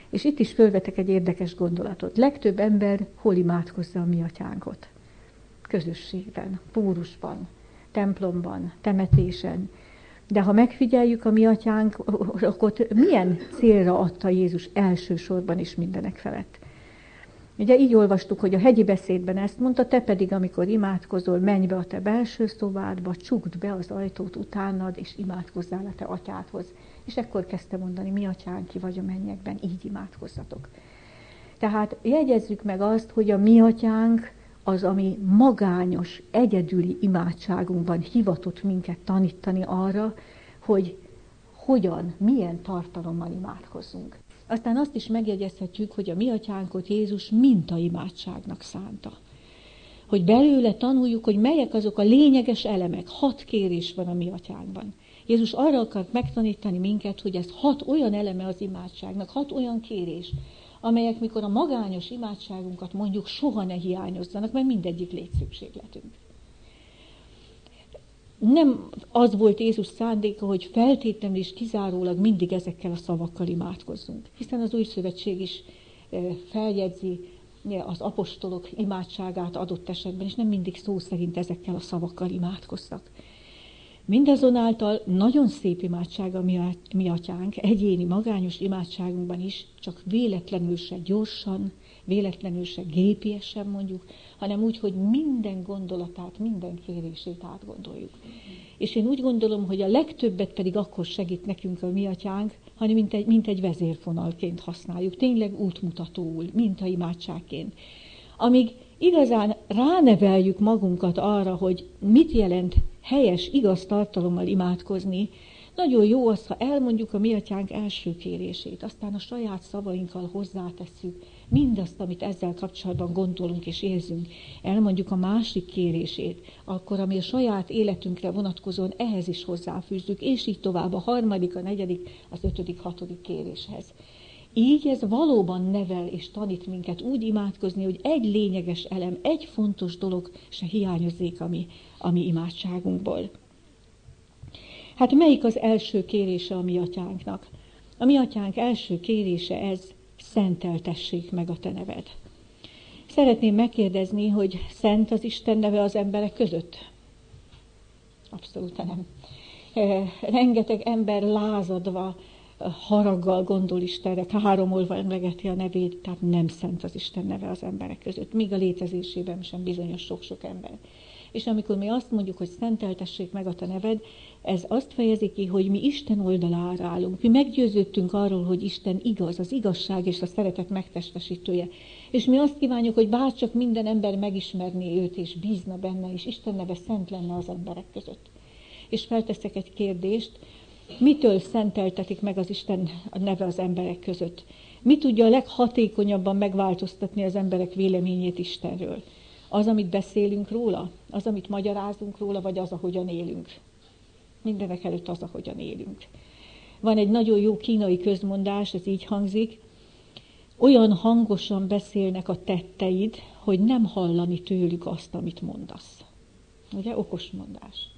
És itt is fölvetek egy érdekes gondolatot. Legtöbb ember hol imádkozza a mi atyánkot? Közösségben, pórusban, templomban, temetésen. De ha megfigyeljük a mi atyánkot, milyen célra adta Jézus elsősorban is mindenek felett? Ugye így olvastuk, hogy a hegyi beszédben ezt mondta, te pedig, amikor imádkozol, menj be a te belső szobádba, csukd be az ajtót utánad, és imádkozzál a te atyádhoz. És ekkor kezdte mondani, mi atyánk, ki vagy a mennyekben, így imádkozzatok. Tehát jegyezzük meg azt, hogy a mi atyánk az, ami magányos, egyedüli imádságunkban hivatott minket tanítani arra, hogy hogyan, milyen tartalommal imádkozzunk. Aztán azt is megjegyezhetjük, hogy a mi atyánkot Jézus mintaimádságnak szánta. Hogy belőle tanuljuk, hogy melyek azok a lényeges elemek. 6 kérés van a mi atyánkban. Jézus arra akart megtanítani minket, hogy ez 6 olyan eleme az imádságnak, 6 olyan kérés, amelyek mikor a magányos imádságunkat mondjuk, soha ne hiányozzanak, mert mindegyik létszükségletünk. Nem az volt Jézus szándéka, hogy feltétlenül és kizárólag mindig ezekkel a szavakkal imádkozzunk. Hiszen az Új Szövetség is feljegyzi az apostolok imádságát adott esetben, és nem mindig szó szerint ezekkel a szavakkal imádkoztak. Mindazonáltal nagyon szép imádság a mi atyánk, egyéni, magányos imádságunkban is, csak véletlenül se gyorsan, véletlenül se gépiesen mondjuk, hanem úgy, hogy minden gondolatát, minden kérését átgondoljuk. És én úgy gondolom, hogy a legtöbbet pedig akkor segít nekünk a mi atyánk, hanem mint egy vezérfonalként használjuk, tényleg útmutatóul, mintaimádságként. Amíg igazán ráneveljük magunkat arra, hogy mit jelent helyes, igaz tartalommal imádkozni, nagyon jó az, ha elmondjuk a mi atyánk első kérését, aztán a saját szavainkkal hozzátesszük mindazt, amit ezzel kapcsolatban gondolunk és érzünk. Elmondjuk a másik kérését, akkor ami a saját életünkre vonatkozóan ehhez is hozzáfűzzük, és így tovább a 3., a 4., az 5., 6. kéréshez. Így ez valóban nevel és tanít minket úgy imádkozni, hogy egy lényeges elem, egy fontos dolog se hiányozzék a mi imádságunkból. Hát melyik az első kérése a mi atyánknak? A mi atyánk első kérése ez, szenteltessék meg a te neved. Szeretném megkérdezni, hogy szent az Isten neve az emberek között? Abszolút nem. Rengeteg ember lázadva, haraggal gondol Istenre, káromolva emlegeti a nevét, tehát nem szent az Isten neve az emberek között, még a létezésében sem bizonyos sok-sok ember. És amikor mi azt mondjuk, hogy szenteltessék meg a te neved, ez azt fejezi ki, hogy mi Isten oldalára állunk. Mi meggyőződtünk arról, hogy Isten igaz, az igazság és a szeretet megtestesítője. És mi azt kívánjuk, hogy bárcsak minden ember megismerné őt, és bízna benne, és Isten neve szent lenne az emberek között. És felteszek egy kérdést, mitől szenteltetik meg az Isten neve az emberek között? Mi tudja a leghatékonyabban megváltoztatni az emberek véleményét Istenről? Az, amit beszélünk róla? Az, amit magyarázunk róla, vagy az, ahogyan élünk? Mindenek előtt az, ahogyan élünk. Van egy nagyon jó kínai közmondás, ez így hangzik, olyan hangosan beszélnek a tetteid, hogy nem hallani tőlük azt, amit mondasz. Ugye, okos mondás.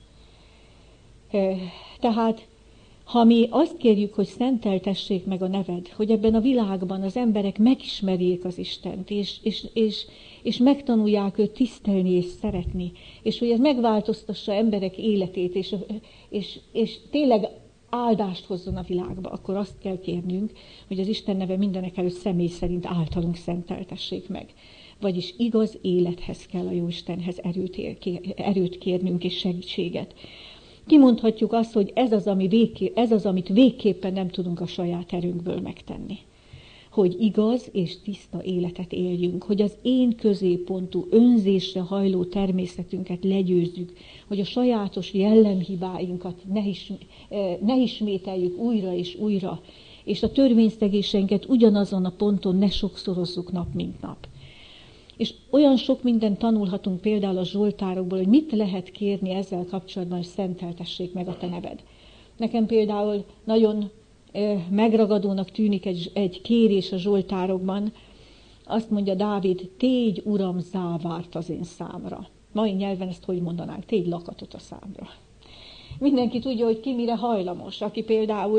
Tehát, ha mi azt kérjük, hogy szenteltessék meg a neved, hogy ebben a világban az emberek megismerjék az Istent, és megtanulják őt tisztelni és szeretni, és hogy ez megváltoztassa emberek életét, és tényleg áldást hozzon a világba, akkor azt kell kérnünk, hogy az Isten neve mindenek előtt személy szerint általunk szenteltessék meg. Vagyis igaz élethez kell a Jóistenhez erőt kérnünk és segítséget. Kimondhatjuk azt, hogy ez az, amit végképpen nem tudunk a saját erőnkből megtenni. Hogy igaz és tiszta életet éljünk, hogy az én középpontú, önzésre hajló természetünket legyőzzük, hogy a sajátos jellemhibáinkat ne ismételjük újra és újra, és a törvényszegéseinket ugyanazon a ponton ne sokszorozzuk nap, mint nap. És olyan sok mindent tanulhatunk például a zsoltárokból, hogy mit lehet kérni ezzel kapcsolatban, hogy szenteltessék meg a te neved. Nekem például nagyon megragadónak tűnik egy kérés a zsoltárokban. Azt mondja Dávid, tégy Uram závárt az én számra. Mai nyelven ezt hogy mondanánk? Tégy lakatot a számra. Mindenki tudja, hogy ki mire hajlamos. Aki például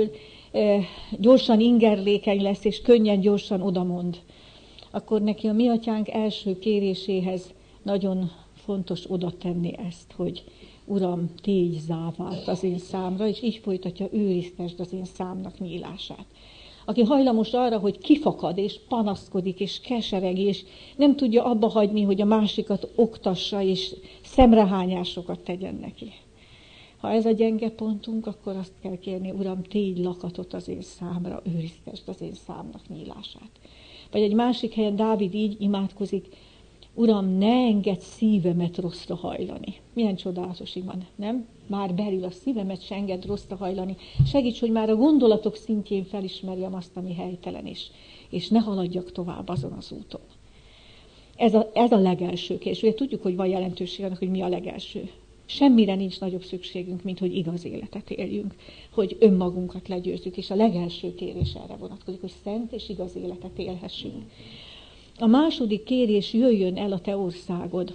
gyorsan ingerlékeny lesz, és könnyen, gyorsan odamond, akkor neki a mi atyánk első kéréséhez nagyon fontos oda tenni ezt, hogy Uram, tégy závát az én számra, és így folytatja, őriztesd az én számnak nyílását. Aki hajlamos arra, hogy kifakad, és panaszkodik, és kesereg, és nem tudja abba hagyni, hogy a másikat oktassa, és szemrehányásokat tegyen neki. Ha ez a gyenge pontunk, akkor azt kell kérni, Uram, tégy lakatot az én számra, őriztesd az én számnak nyílását. Vagy egy másik helyen Dávid így imádkozik, Uram, ne engedd szívemet rosszra hajlani. Milyen csodálatos ima, nem? Már belül a szívemet se engedd rosszra hajlani. Segíts, hogy már a gondolatok szintjén felismerjem azt, ami helytelen is, és ne haladjak tovább azon az úton. Ez a legelső kérdés. Ugye tudjuk, hogy van jelentőség annak, hogy mi a legelső. Semmire nincs nagyobb szükségünk, mint hogy igaz életet éljünk, hogy önmagunkat legyőzzük, és a legelső kérés erre vonatkozik, hogy szent és igaz életet élhessünk. A második kérés, jöjjön el a te országod.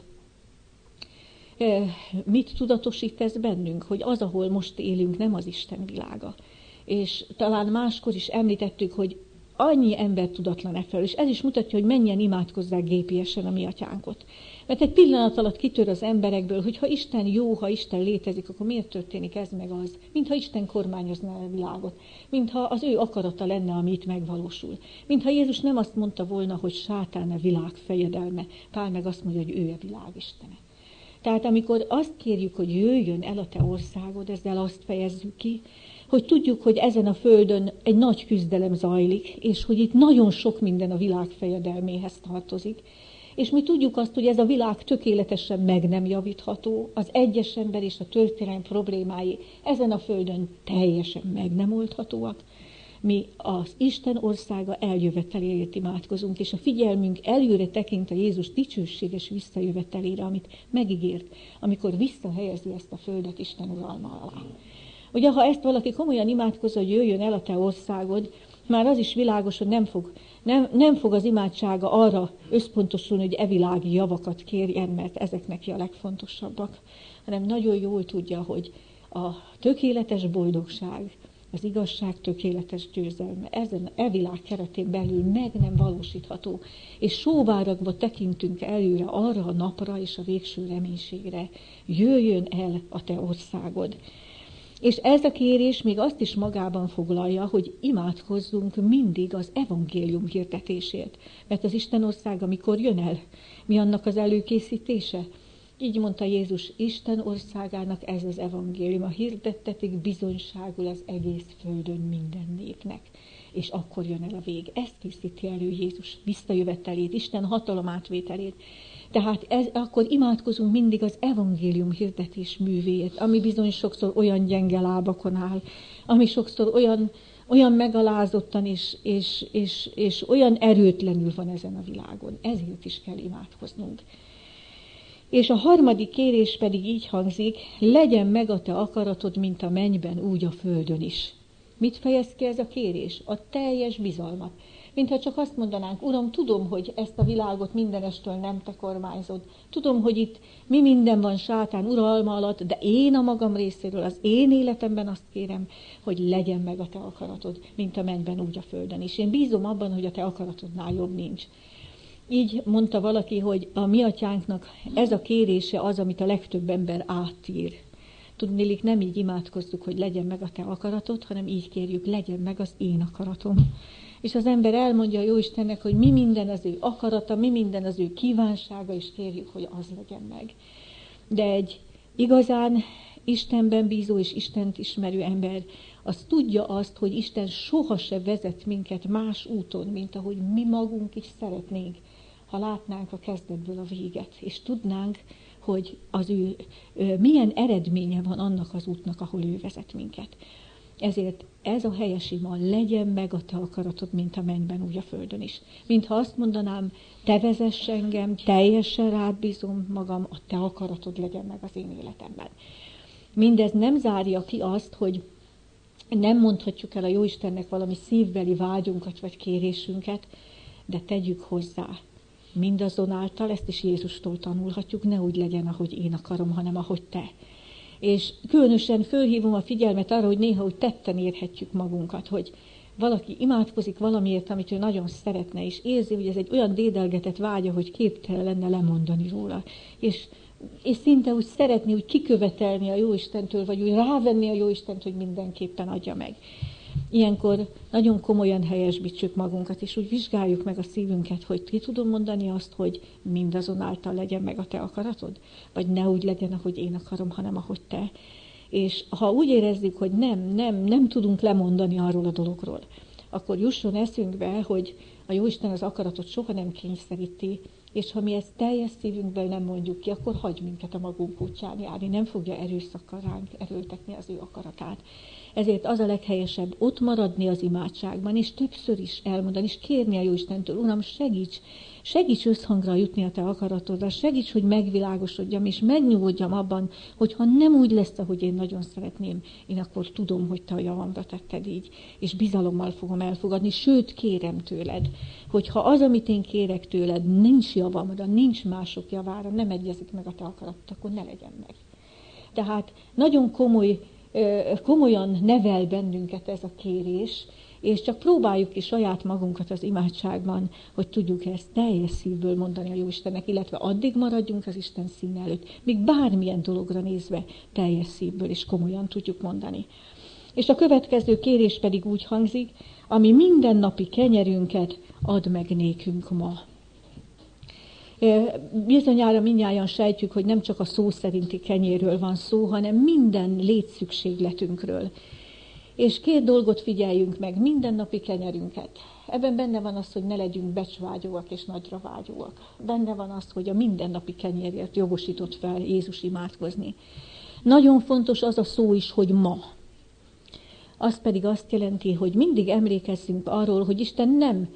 Mit tudatosít ez bennünk? Hogy az, ahol most élünk, nem az Isten világa. És talán máskor is említettük, hogy annyi ember tudatlan efelől, és ez is mutatja, hogy mennyien imádkozzák gépiesen a mi atyánkot. Mert egy pillanat alatt kitör az emberekből, hogy ha Isten jó, ha Isten létezik, akkor miért történik ez meg az? Mintha Isten kormányozná a világot, mintha az ő akarata lenne, ami itt megvalósul. Mintha Jézus nem azt mondta volna, hogy sátán a világ fejedelme, Pál meg azt mondja, hogy ő a világ istene. Tehát amikor azt kérjük, hogy jöjjön el a te országod, ezzel azt fejezzük ki, hogy tudjuk, hogy ezen a földön egy nagy küzdelem zajlik, és hogy itt nagyon sok minden a világ fejedelméhez tartozik, és mi tudjuk azt, hogy ez a világ tökéletesen meg nem javítható, az egyes ember és a történelem problémái ezen a földön teljesen meg nem oldhatóak. Mi az Isten országa eljöveteléért imádkozunk, és a figyelmünk előre tekint a Jézus dicsőséges visszajövetelére, amit megígért, amikor visszahelyezi ezt a földet Isten uralma alá. Ugye, ha ezt valaki komolyan imádkozza, hogy jöjjön el a te országod, már az is világos, hogy nem fog az imádsága arra összpontosulni, hogy evilági javakat kérjen, mert ezek neki a legfontosabbak, hanem nagyon jól tudja, hogy a tökéletes boldogság, az igazság tökéletes győzelme ezen világ keretén belül meg nem valósítható, és sóváragva tekintünk előre arra a napra és a végső reménységre. Jöjjön el a te országod. És ez a kérés még azt is magában foglalja, hogy imádkozzunk mindig az evangélium hirdetésért. Mert az Isten országa mikor jön el? Mi annak az előkészítése? Így mondta Jézus, Isten országának ez az evangélium. A hirdettetik bizonyságul az egész földön minden népnek. És akkor jön el a vég. Ezt készíti elő Jézus visszajövetelét, Isten hatalom átvételét. Tehát akkor imádkozunk mindig az evangélium hirdetés művéért, ami bizony sokszor olyan gyenge lábakon áll, ami sokszor olyan megalázottan és olyan erőtlenül van ezen a világon. Ezért is kell imádkoznunk. És a harmadik kérés pedig így hangzik, legyen meg a te akaratod, mint a mennyben, úgy a földön is. Mit fejez ki ez a kérés? A teljes bizalmat. Mintha csak azt mondanánk, Uram, tudom, hogy ezt a világot mindenestől nem te kormányzod. Tudom, hogy itt mi minden van sátán uralma alatt, de én a magam részéről, az én életemben azt kérem, hogy legyen meg a te akaratod, mint a mennyben, úgy a földön is. Én bízom abban, hogy a te akaratodnál jobb nincs. Így mondta valaki, hogy a mi atyánknak ez a kérése az, amit a legtöbb ember átír. Tudniillik, nem így imádkozzuk, hogy legyen meg a te akaratod, hanem így kérjük, legyen meg az én akaratom. És az ember elmondja a Jóistennek, hogy mi minden az ő akarata, mi minden az ő kívánsága, és kérjük, hogy az legyen meg. De egy igazán Istenben bízó és Istent ismerő ember, az tudja azt, hogy Isten soha se vezet minket más úton, mint ahogy mi magunk is szeretnénk, ha látnánk a kezdetből a véget, és tudnánk, hogy az ő milyen eredménye van annak az útnak, ahol ő vezet minket. Ezért ez a helyes ima, legyen meg a te akaratod, mint a mennyben, úgy a földön is. Mintha azt mondanám, te vezess engem, teljesen rád bízom magam, a te akaratod legyen meg az én életemben. Mindez nem zárja ki azt, hogy nem mondhatjuk el a Jóistennek valami szívbeli vágyunkat vagy kérésünket, de tegyük hozzá. Mindazonáltal, ezt is Jézustól tanulhatjuk, ne úgy legyen, ahogy én akarom, hanem ahogy te. És különösen fölhívom a figyelmet arra, hogy néha úgy tetten érhetjük magunkat, hogy valaki imádkozik valamiért, amit ő nagyon szeretne, és érzi, hogy ez egy olyan dédelgetett vágya, hogy képtelen lenne lemondani róla. És szinte úgy szeretni, úgy kikövetelni a Jóistentől, vagy úgy rávenni a Jóistent, hogy mindenképpen adja meg. Ilyenkor nagyon komolyan helyesbítsük magunkat, és úgy vizsgáljuk meg a szívünket, hogy ki tudom mondani azt, hogy mindazonáltal legyen meg a te akaratod? Vagy ne úgy legyen, ahogy én akarom, hanem ahogy te. És ha úgy érezzük, hogy nem tudunk lemondani arról a dologról, akkor jusson eszünkbe, hogy a Jóisten az akaratot soha nem kényszeríti, és ha mi ezt teljes szívünkből nem mondjuk ki, akkor hagy minket a magunk útján járni, nem fogja erőszakkal ránk erőltetni az ő akaratát. Ezért az a leghelyesebb ott maradni az imádságban, és többször is elmondani, és kérni a Jóistentől, Uram, segíts összhangra jutni a te akaratodra, segíts, hogy megvilágosodjam, és megnyugodjam abban, hogy ha nem úgy lesz, ahogy én nagyon szeretném, én akkor tudom, hogy te a javamra tetted így, és bizalommal fogom elfogadni, sőt, kérem tőled, hogy ha az, amit én kérek tőled, nincs javamra, nincs mások javára, nem egyezik meg a te akaratod, akkor ne legyen meg. Tehát nagyon komolyan nevel bennünket ez a kérés, és csak próbáljuk ki saját magunkat az imádságban, hogy tudjuk ezt teljes szívből mondani a Jóistennek, illetve addig maradjunk az Isten színe előtt, míg bármilyen dologra nézve teljes szívből és komolyan tudjuk mondani. És a következő kérés pedig úgy hangzik, ami mindennapi kenyerünket add meg nékünk ma. Bizonyára mindnyájan sejtjük, hogy nem csak a szó szerinti kenyérről van szó, hanem minden létszükségletünkről. És két dolgot figyeljünk meg, mindennapi kenyerünket. Ebben benne van az, hogy ne legyünk becsvágyóak és nagyra vágyóak. Benne van az, hogy a mindennapi kenyérért jogosított fel Jézus imádkozni. Nagyon fontos az a szó is, hogy ma. Az pedig azt jelenti, hogy mindig emlékezzünk arról, hogy Isten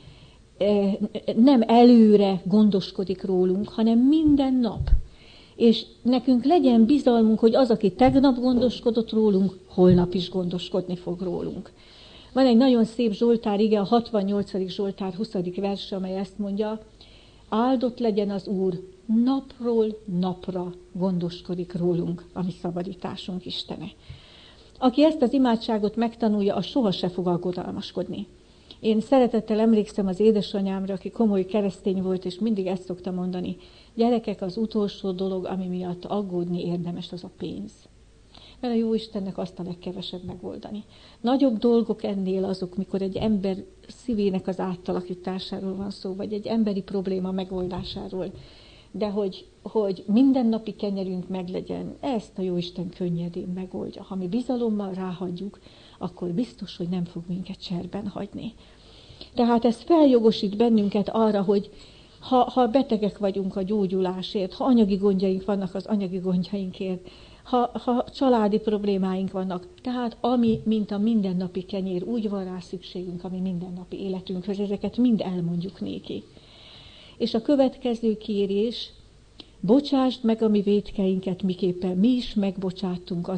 nem előre gondoskodik rólunk, hanem minden nap. És nekünk legyen bizalmunk, hogy az, aki tegnap gondoskodott rólunk, holnap is gondoskodni fog rólunk. Van egy nagyon szép Zsoltár ige, a 68. Zsoltár 20. verse, amely ezt mondja, áldott legyen az Úr, napról napra gondoskodik rólunk, a mi szabadításunk Istene. Aki ezt az imádságot megtanulja, az soha se fog aggodalmaskodni. Én szeretettel emlékszem az édesanyámra, aki komoly keresztény volt, és mindig ezt szokta mondani, gyerekek, az utolsó dolog, ami miatt aggódni érdemes, az a pénz. Mert a Jóistennek azt a legkevesebb megoldani. Nagyobb dolgok ennél azok, mikor egy ember szívének az átalakításáról van szó, vagy egy emberi probléma megoldásáról. De hogy mindennapi kenyerünk meglegyen, ezt a Jóisten könnyedén megoldja. Ha mi bizalommal ráhagyjuk, akkor biztos, hogy nem fog minket cserben hagyni. Tehát ez feljogosít bennünket arra, hogy ha betegek vagyunk a gyógyulásért, ha anyagi gondjaink vannak az anyagi gondjainkért, ha családi problémáink vannak, tehát ami, mint a mindennapi kenyér, úgy van rá szükségünk, ami mindennapi életünkhöz, ezeket mind elmondjuk néki. És a következő kérés, bocsásd meg a mi vétkeinket, miképpen mi is megbocsátottunk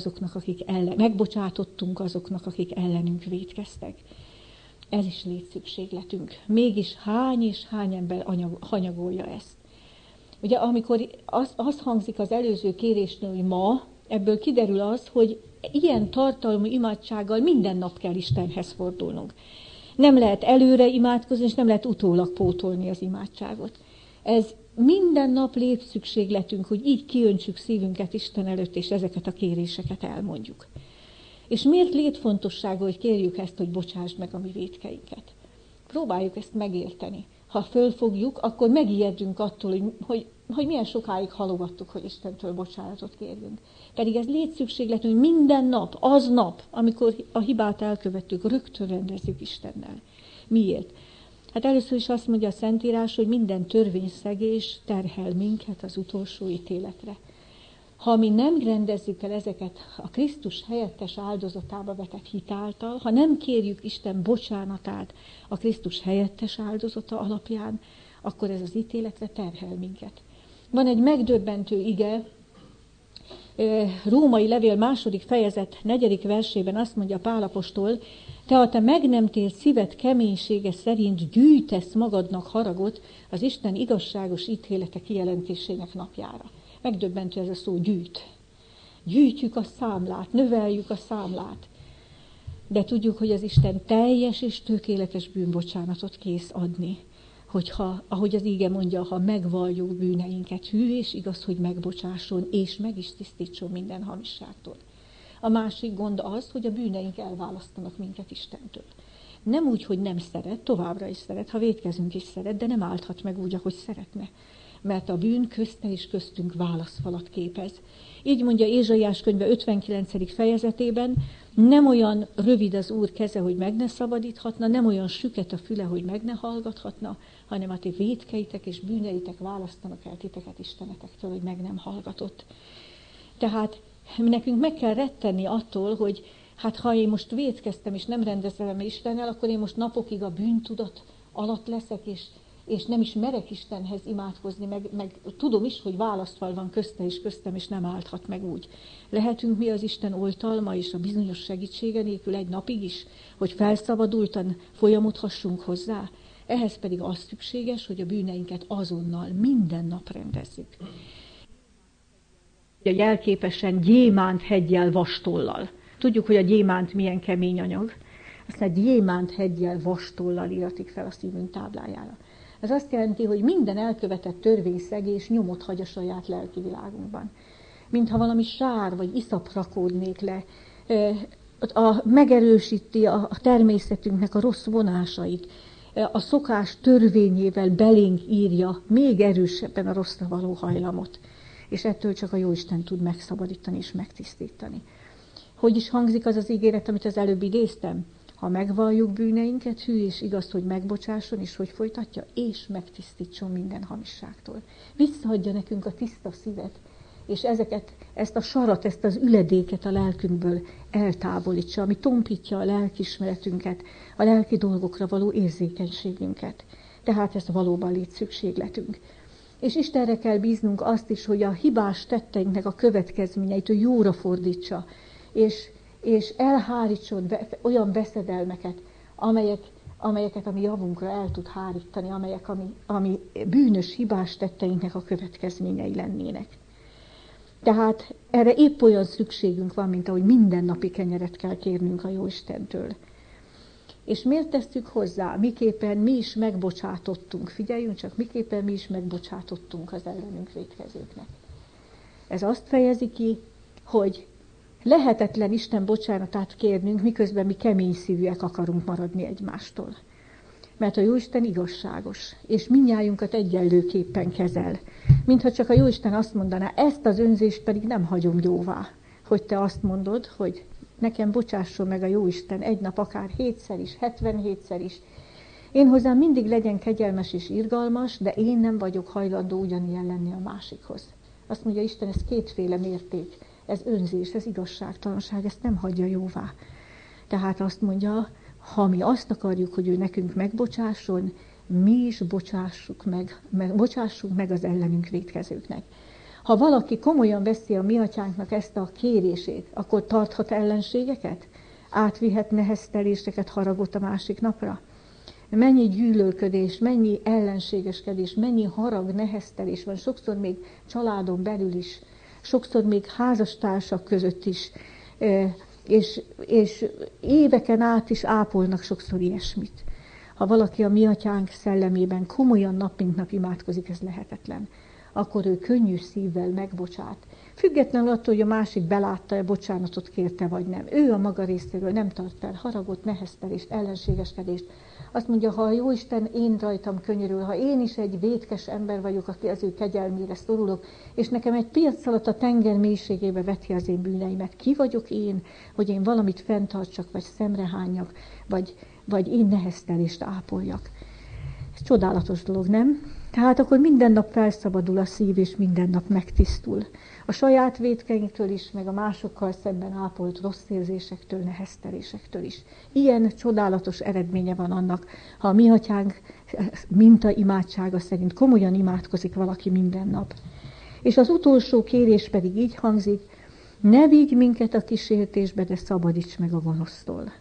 azoknak, akik ellenünk vétkeztek. Ez is létszükségletünk. Mégis hány és hány ember hanyagolja ezt. Ugye amikor az hangzik az előző kérésnél, hogy ma, ebből kiderül az, hogy ilyen tartalmú imádsággal minden nap kell Istenhez fordulnunk. Nem lehet előre imádkozni, és nem lehet utólag pótolni az imádságot. Ez minden nap létszükségletünk, hogy így kiöntsük szívünket Isten előtt, és ezeket a kéréseket elmondjuk. És miért létfontosságú, hogy kérjük ezt, hogy bocsásd meg a mi vétkeinket? Próbáljuk ezt megérteni. Ha fölfogjuk, akkor megijedünk attól, hogy milyen sokáig halogattuk, hogy Istentől bocsánatot kérjünk. Pedig ez létszükségletünk, hogy minden nap, aznap, amikor a hibát elkövettük, rögtön rendezzük Istennel. Miért? Hát először is azt mondja a Szentírás, hogy minden törvényszegés terhel minket az utolsó ítéletre. Ha mi nem rendezzük el ezeket a Krisztus helyettes áldozatába vetett hit által, ha nem kérjük Isten bocsánatát a Krisztus helyettes áldozata alapján, akkor ez az ítéletre terhel minket. Van egy megdöbbentő ige, Római levél 2. fejezet 4. versében azt mondja Pál apostol, te a te meg nem tér szíved keménysége szerint gyűjtesz magadnak haragot az Isten igazságos ítélete kijelentésének napjára. Megdöbbentő ez a szó, gyűjt. gyűjtjük a számlát, növeljük a számlát. De tudjuk, hogy az Isten teljes és tökéletes bűnbocsánatot kész adni. Hogyha, ahogy az íge mondja, ha megvalljuk bűneinket, hű és igaz, hogy megbocsásson, és meg is tisztítson minden hamisságtól. A másik gond az, hogy a bűneink elválasztanak minket Istentől. Nem úgy, hogy nem szeret, továbbra is szeret, ha vétkezünk is szeret, de nem állhat meg úgy, ahogy szeretne. Mert a bűn közte és köztünk válaszfalat képez. Így mondja Ézsaiás könyve 59. fejezetében, nem olyan rövid az Úr keze, hogy meg ne szabadíthatna, nem olyan süket a füle, hogy meg ne hallgathatna, hanem a ti vétkeitek és bűneitek választanak el titeket Istenetektől, hogy meg nem hallgatott. Tehát nekünk meg kell rettenni attól, hogy hát ha én most vétkeztem és nem rendezem Istennel, akkor én most napokig a bűntudat alatt leszek, és nem is merek Istenhez imádkozni, meg tudom is, hogy választval van közte és köztem, és nem állhat meg úgy. Lehetünk mi az Isten oltalma és a bizonyos segítsége nélkül egy napig is, hogy felszabadultan folyamodhassunk hozzá? Ehhez pedig az szükséges, hogy a bűneinket azonnal, minden nap rendezzük. A jelképesen gyémánt heggyel vastollal. Tudjuk, hogy a gyémánt milyen kemény anyag. Aztán gyémánt heggyel vastollal iratik fel a szívünk táblájára. Ez azt jelenti, hogy minden elkövetett törvényszegés nyomot hagy a saját lelki világunkban. Mintha valami sár vagy iszap rakódnék le, megerősíti a természetünknek a rossz vonásait, a szokás törvényével belénk írja még erősebben a rosszra való hajlamot. És ettől csak a Jóisten tud megszabadítani és megtisztítani. Hogy is hangzik az az ígéret, amit az előbb idéztem? Ha megvalljuk bűneinket, hű és igaz, hogy megbocsásson, és hogy folytatja, és megtisztítson minden hamisságtól. Visszaadja nekünk a tiszta szívet, és ezt a sarat, ezt az üledéket a lelkünkből eltávolítsa, ami tompítja a lelkiismeretünket, a lelki dolgokra való érzékenységünket. Tehát ez valóban létszükségletünk. És Istenre kell bíznunk azt is, hogy a hibás tetteinknek a következményeit ő jóra fordítsa, és elhárítson olyan veszedelmeket, amelyeket a mi javunkra el tud hárítani, amelyek ami bűnös, hibás tetteinknek a következményei lennének. Tehát erre épp olyan szükségünk van, mint ahogy mindennapi kenyeret kell kérnünk a Jóistentől. És miért tesszük hozzá? Miképpen mi is megbocsátottunk. Figyeljünk csak, miképpen mi is megbocsátottunk az ellenünk vétkezőknek. Ez azt fejezi ki, hogy lehetetlen Isten bocsánatát kérnünk, miközben mi kemény szívűek akarunk maradni egymástól. Mert a Jóisten igazságos, és mindnyájunkat egyenlőképpen kezel. Mintha csak a Jóisten azt mondaná, ezt az önzést pedig nem hagyom jóvá, hogy te azt mondod, hogy nekem bocsásson meg a Jóisten egy nap akár 7-szer is, 77-szer is. Én hozzám mindig legyen kegyelmes és irgalmas, de én nem vagyok hajlandó ugyanilyen lenni a másikhoz. Azt mondja Isten, ez kétféle mérték, ez önzés, ez igazságtalanság, ezt nem hagyja jóvá. Tehát azt mondja, ha mi azt akarjuk, hogy ő nekünk megbocsásson, mi is bocsássunk meg az ellenünk vétkezőknek. Ha valaki komolyan veszi a mi atyánknak ezt a kérését, akkor tarthat ellenségeket? Átvihet nehezteléseket, haragot a másik napra? Mennyi gyűlölködés, mennyi ellenségeskedés, mennyi harag, neheztelés van, sokszor még családon belül is, sokszor még házastársak között is, és éveken át is ápolnak sokszor ilyesmit. Ha valaki a mi atyánk szellemében komolyan nap mint nap imádkozik, ez lehetetlen, akkor ő könnyű szívvel megbocsát. Függetlenül attól, hogy a másik belátta-e, bocsánatot kérte vagy nem. Ő a maga részéről nem tart fel haragot, neheztelést, ellenségeskedést. Azt mondja, ha a Jóisten én rajtam könyörül, ha én is egy vétkes ember vagyok, aki az ő kegyelmére szorulok, és nekem egy piac alatt a tenger mélységébe veti az én bűneimet, ki vagyok én, hogy én valamit fenntartsak, vagy szemrehányjak, vagy én neheztelést ápoljak. Ez csodálatos dolog, nem? Tehát akkor minden nap felszabadul a szív, és minden nap megtisztul. A saját vétkeinktől is, meg a másokkal szemben ápolt rossz érzésektől, neheztelésektől is. Ilyen csodálatos eredménye van annak, ha a mi atyánk minta imádsága szerint komolyan imádkozik valaki minden nap. És az utolsó kérés pedig így hangzik, ne vigy minket a kísértésbe, de szabadíts meg a gonosztól.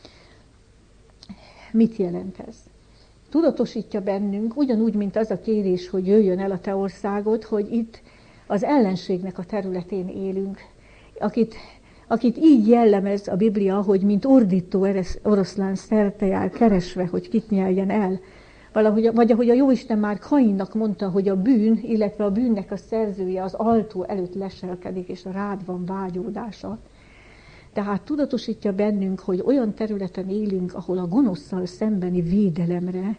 Mit jelent ez? Tudatosítja bennünk, ugyanúgy, mint az a kérés, hogy jöjjön el a te országod, hogy itt az ellenségnek a területén élünk. akit így jellemez a Biblia, hogy mint ordító oroszlán szerte jár keresve, hogy kit nyeljen el. Vagy ahogy a Jóisten már Kainnak mondta, hogy a bűn, illetve a bűnnek a szerzője az ajtó előtt leselkedik, és rád van vágyódása. Tehát tudatosítja bennünk, hogy olyan területen élünk, ahol a gonoszszal szembeni védelemre,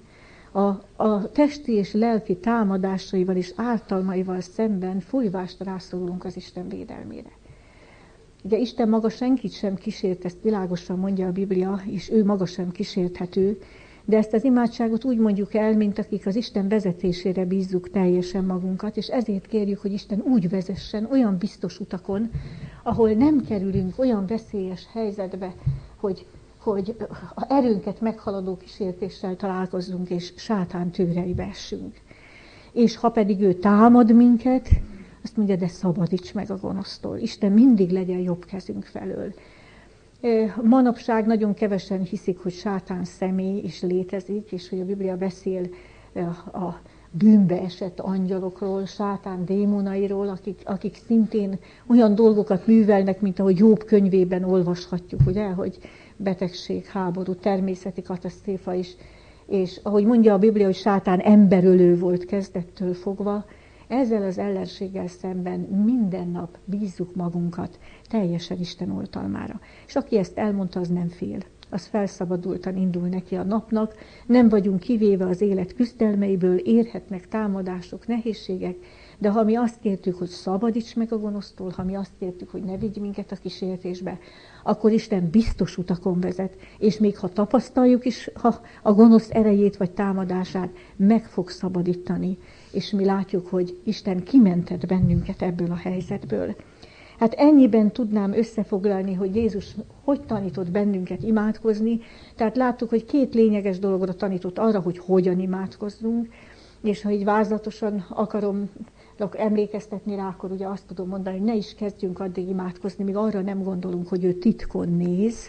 a testi és lelki támadásaival és ártalmaival szemben folyvást rászorulunk az Isten védelmére. Ugye Isten maga senkit sem kísért, ezt világosan mondja a Biblia, és ő maga sem kísérthető, de ezt az imádságot úgy mondjuk el, mint akik az Isten vezetésére bízzuk teljesen magunkat, és ezért kérjük, hogy Isten úgy vezessen olyan biztos utakon, ahol nem kerülünk olyan veszélyes helyzetbe, hogy a erőnket meghaladó kísértéssel találkozzunk, és sátán tőreibe essünk. És ha pedig ő támad minket, azt mondja, de szabadíts meg a gonosztól. Isten mindig legyen jobb kezünk felől. Manapság nagyon kevesen hiszik, hogy sátán személy is létezik, és hogy a Biblia beszél a bűnbe esett angyalokról, sátán démonairól, akik szintén olyan dolgokat művelnek, mint ahogy Jobb könyvében olvashatjuk, ugye, hogy betegség, háború, természeti katasztrófa is. És ahogy mondja a Biblia, hogy sátán emberölő volt kezdettől fogva, ezzel az ellenséggel szemben minden nap bízzuk magunkat teljesen Isten oltalmára. És aki ezt elmondta, az nem fél. Az felszabadultan indul neki a napnak, nem vagyunk kivéve az élet küzdelmeiből, érhetnek támadások, nehézségek, de ha mi azt kértük, hogy szabadíts meg a gonosztól, ha mi azt kértük, hogy ne vigy minket a kísértésbe, akkor Isten biztos utakon vezet, és még ha tapasztaljuk is a gonosz erejét vagy támadását, meg fog szabadítani. És mi látjuk, hogy Isten kimentett bennünket ebből a helyzetből. Hát ennyiben tudnám összefoglalni, hogy Jézus hogy tanított bennünket imádkozni. Tehát láttuk, hogy 2 lényeges dologra tanított, arra, hogy hogyan imádkozzunk, és ha így vázlatosan akarom emlékeztetni rá, akkor ugye azt tudom mondani, hogy ne is kezdjünk addig imádkozni, míg arra nem gondolunk, hogy ő titkon néz,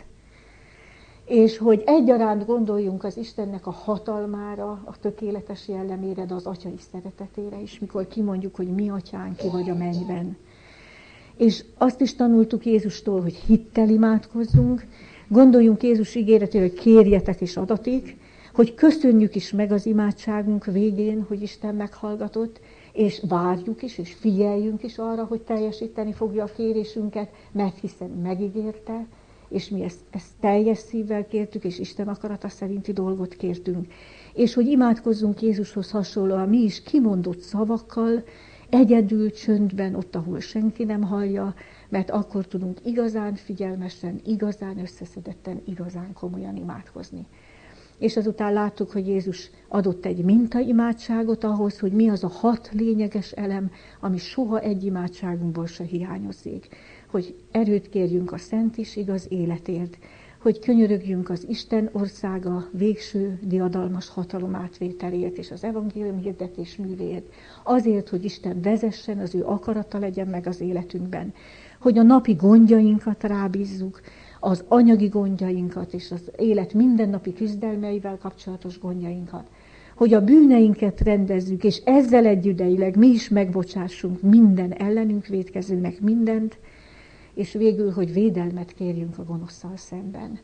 és hogy egyaránt gondoljunk az Istennek a hatalmára, a tökéletes jellemére, de az atyai szeretetére is, mikor kimondjuk, hogy mi atyánk, ki vagy a mennyben. És azt is tanultuk Jézustól, hogy hittel imádkozzunk, gondoljunk Jézus ígéretére, hogy kérjetek és adatik, hogy köszönjük is meg az imádságunk végén, hogy Isten meghallgatott, és várjuk is, és figyeljünk is arra, hogy teljesíteni fogja a kérésünket, mert hiszen megígérte, és mi ezt teljes szívvel kértük, és Isten akarata szerinti dolgot kértünk. És hogy imádkozzunk Jézushoz hasonlóan mi is kimondott szavakkal, egyedül, csöndben, ott, ahol senki nem hallja, mert akkor tudunk igazán figyelmesen, igazán összeszedetten, igazán komolyan imádkozni. És azután láttuk, hogy Jézus adott egy mintaimádságot ahhoz, hogy mi az a 6 lényeges elem, ami soha egy imádságunkból se hiányozzék. Hogy erőt kérjünk a szent és igaz életért, hogy könyörögjünk az Isten országa végső diadalmas hatalom átvételért és az evangélium hirdetés művéért, azért, hogy Isten vezessen, az ő akarata legyen meg az életünkben, hogy a napi gondjainkat rábízzuk, az anyagi gondjainkat és az élet mindennapi küzdelmeivel kapcsolatos gondjainkat, hogy a bűneinket rendezzük, és ezzel egyidejűleg mi is megbocsássunk minden ellenünk vétkezőnek mindent, és végül, hogy védelmet kérjünk a gonoszszal szemben.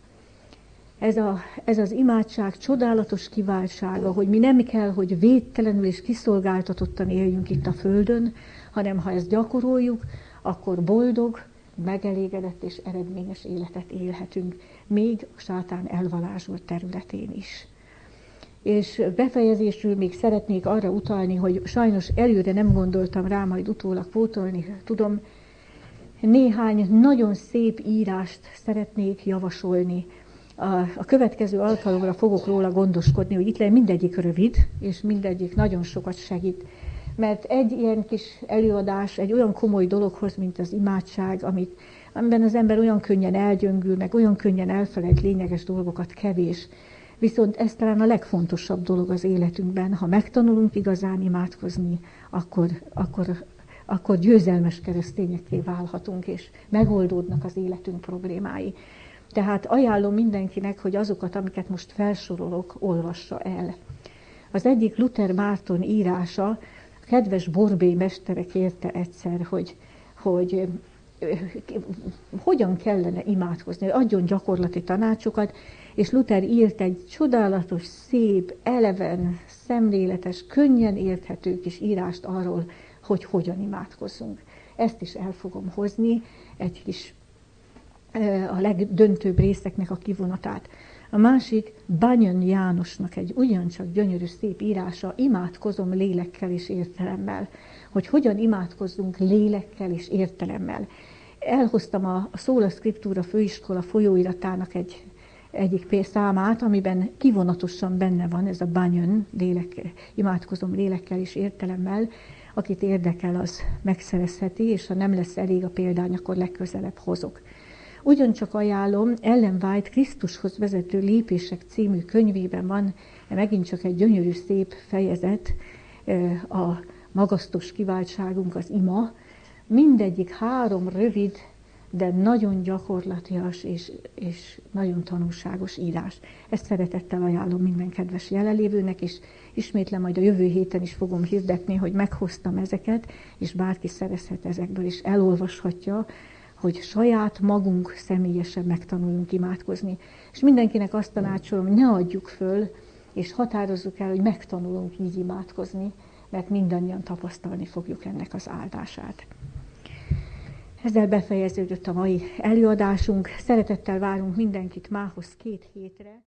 Ez az imádság csodálatos kiváltsága, hogy mi nem kell, hogy védtelenül és kiszolgáltatottan éljünk itt a földön, hanem ha ezt gyakoroljuk, akkor boldog, megelégedett és eredményes életet élhetünk, még a sátán elvarázsolt területén is. És befejezésül még szeretnék arra utalni, hogy sajnos előre nem gondoltam rá, majd utólag pótolni tudom, néhány nagyon szép írást szeretnék javasolni. A következő alkalomra fogok róla gondoskodni, hogy itt legyen mindegyik rövid, és mindegyik nagyon sokat segít. Mert egy ilyen kis előadás egy olyan komoly dologhoz, mint az imádság, amiben az ember olyan könnyen elgyöngül, meg olyan könnyen elfelejt lényeges dolgokat kevés. Viszont ez talán a legfontosabb dolog az életünkben. Ha megtanulunk igazán imádkozni, akkor győzelmes keresztényekké válhatunk, és megoldódnak az életünk problémái. Tehát ajánlom mindenkinek, hogy azokat, amiket most felsorolok, olvassa el. Az egyik Luther Márton írása, a kedves Borbély mestere kérte egyszer, hogy hogyan kellene imádkozni, hogy adjon gyakorlati tanácsokat, és Luther írt egy csodálatos, szép, eleven, szemléletes, könnyen érthető kis írást arról, hogy hogyan imádkozzunk. Ezt is el fogom hozni, egy kis a legdöntőbb részeknek a kivonatát. A másik Bunyan Jánosnak egy ugyancsak gyönyörű szép írása, imádkozom lélekkel és értelemmel. Hogy hogyan imádkozzunk lélekkel és értelemmel. Elhoztam a Sola Scriptura főiskola folyóiratának egyik számát, amiben kivonatosan benne van ez a Bunyan, imádkozom lélekkel és értelemmel. Akit érdekel, az megszerezheti, és ha nem lesz elég a példány, akkor legközelebb hozok. Ugyancsak ajánlom, Ellen White Krisztushoz vezető lépések című könyvében van megint csak egy gyönyörű szép fejezet, a magasztos kiváltságunk, az ima. Mindegyik 3 rövid, de nagyon gyakorlatias és nagyon tanulságos írás. Ezt szeretettel ajánlom minden kedves jelenlévőnek, és ismétlem, majd a jövő héten is fogom hirdetni, hogy meghoztam ezeket, és bárki szerezhet ezekből, és elolvashatja, hogy saját magunk személyesen megtanuljunk imádkozni. És mindenkinek azt tanácsolom, hogy ne adjuk föl, és határozzuk el, hogy megtanulunk így imádkozni, mert mindannyian tapasztalni fogjuk ennek az áldását. Ezzel befejeződött a mai előadásunk. Szeretettel várunk mindenkit mához 2 hétre.